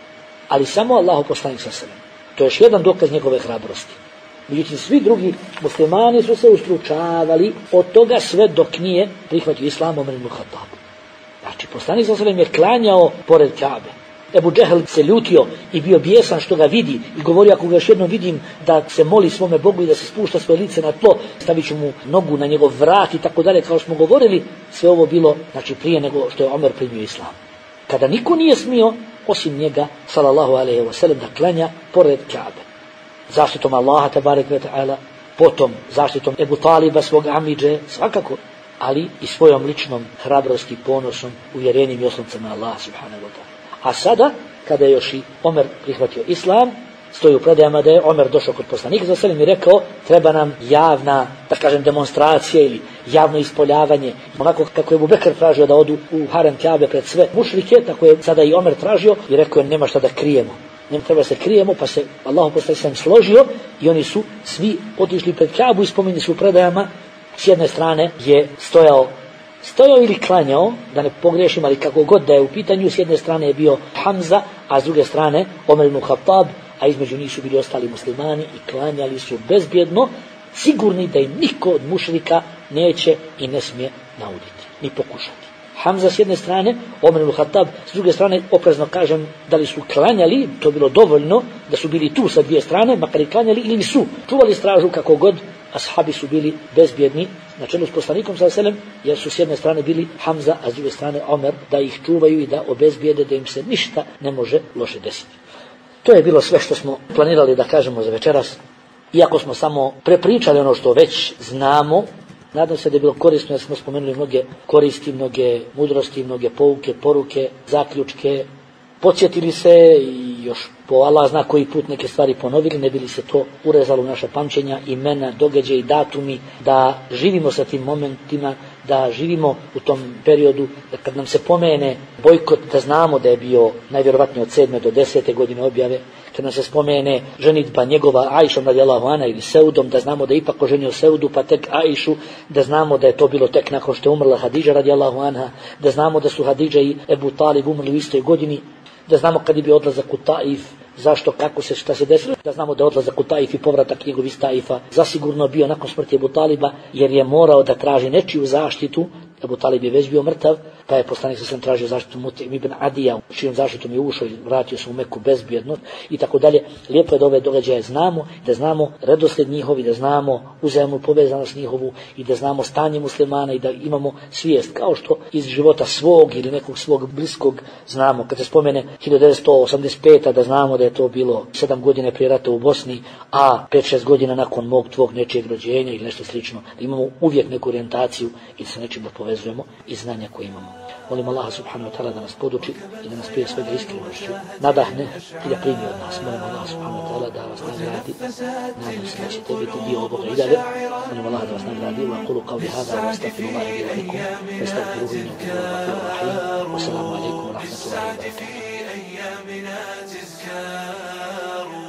ali samo Allahu poslanik sallallahu alejhi ve sellem. To je još jedan dokaz njegove hrabrosti. Međutim, svi drugi muslimani su se ustručavali od toga sve dok nije prihvatio islam Omer ibn Khattab. Znači, poslanik sallallahu alejhi ve sellem je klanjao pored Kabe. Ebu Džehel se ljutio i bio bijesan što ga vidi i govorio, ako ga još jednom vidim da se moli svome Bogu i da se spušta svoje lice na tlo, stavit ću mu nogu na njegov vrat i tako dalje, kao što smo govorili. Sve ovo bilo, znači, prije nego što je Omer primio islam. Kada niko nije smio, osim njega, sallallahu alejhi ve sellem, da klanja pored Kabe. Zaštitom Allaha tebarek ve ta'ala, potom zaštitom Ebu Taliba, svog amidže, svakako, ali i svojom ličnom hrabrosti, ponosom, uvjerenjem i osloncem na Allaha subhanahu wa ta'ala. A sada, kada je još i Omer prihvatio islam, stoji u predajama da je Omer došao kod poslanika sallallahu alejhi ve sellem i rekao, treba nam javna, da kažem, demonstracija ili javno ispoljavanje. Onako kako je Ebu Bekr tražio da odu u harem Kabe pred sve mušrike, tako je sada i Omer tražio i rekao je, nema šta da krijemo. Ne treba se krijemo, pa se Allahu poslanik sallallahu alejhi ve sellem složio i oni su svi otišli pred Kabu i spominju su u predajama. S jedne strane je stojao Stojao ili klanjao, da ne pogriješim, ali kako god da je u pitanju, s jedne strane je bio Hamza, a s druge strane Omer ibn Khattab, a između njih su bili ostali muslimani i klanjali su bezbjedno, sigurni da im niko od mušrika neće i ne smije nauditi, ni pokušati. Hamza s jedne strane, Omer ibn Khattab, s druge strane, oprezno kažem, da li su klanjali, to je bilo dovoljno, da su bili tu sa dvije strane, makar i klanjali, ili su čuvali stražu kako god, ashabi su bili bezbjedni na čelu s poslanikom sallallahu alejhi ve sellem, jer su s jedne strane bili Hamza, a s druge strane Omer, da ih čuvaju i da obezbijede da im se ništa ne može loše desiti. To je bilo sve što smo planirali da kažemo za večeras. Iako smo samo prepričali ono što već znamo, nadam se da je bilo korisno, jer smo spomenuli mnoge koristi, mnoge mudrosti, mnoge pouke, poruke, zaključke. Podsjetili se i još po Allah zna koji put neke stvari ponovili, ne bi li se to urezalo u naša pamćenja, imena, događaje i datumi, da živimo sa tim momentima, da živimo u tom periodu, da kad nam se pomene bojkot, da znamo da je bio najvjerovatnije od sedme do desete godine objave, kad nam se spomene ženitba njegova Ajšom radijallahu anha ili Seudom, da znamo da je ipak oženio Seudu pa tek Ajšu, da znamo da je to bilo tek nakon što je umrla Hadidža radijallahu anha, da znamo da su Hadidža i Ebu Talib umrli u istoj godini, da znamo kad je bio odlazak u Taif, zašto, kako se, šta se desilo, da znamo da je odlazak u Taif i povratak njegov iz Taifa zasigurno bio nakon smrti Ebu Taliba, jer je morao da traži nečiju zaštitu. Ebu Talib je već bio mrtav, pa je poslanik sallallahu alejhi ve sellem tražio zaštitu Mutim ibn Adija, čijom zaštitom je ušao i vratio se u Meku bezbjedno i tako dalje. Lijepo je da ove događaje znamo, da znamo redoslijed njihovi, da znamo uzajamnu povezanost njihovu i da znamo stanje muslimana i da imamo svijest, kao što iz života svog ili nekog svog bliskog znamo. Kad se spomene hiljadu devetsto osamdeset peta da znamo da je to bilo sedam godina prije rata u Bosni, a pet šest godina nakon mog tvog nečijeg rođenja ili nešto slično, da imamo uvijek neku orijentaciju i sa nečim da povezujemo i znanja koje imamo. Molim Allaha subhanahu wa ta'ala da nas poduči i da nas prije svega iskrenošću nadahne i da primi od nas. Molim Allaha subhanahu wa ta'ala da vas nagradi. Nadam se da ćete biti dio ovoga idave. Molim Allaha da vas nagradi. Wa qulu qawli hada wa astaghfirullaha li wa lakum fastaghfiruhu innahu huwal ghafurur rahim. Wassalamu alaikum wa rahmatullahi wa barakatuh.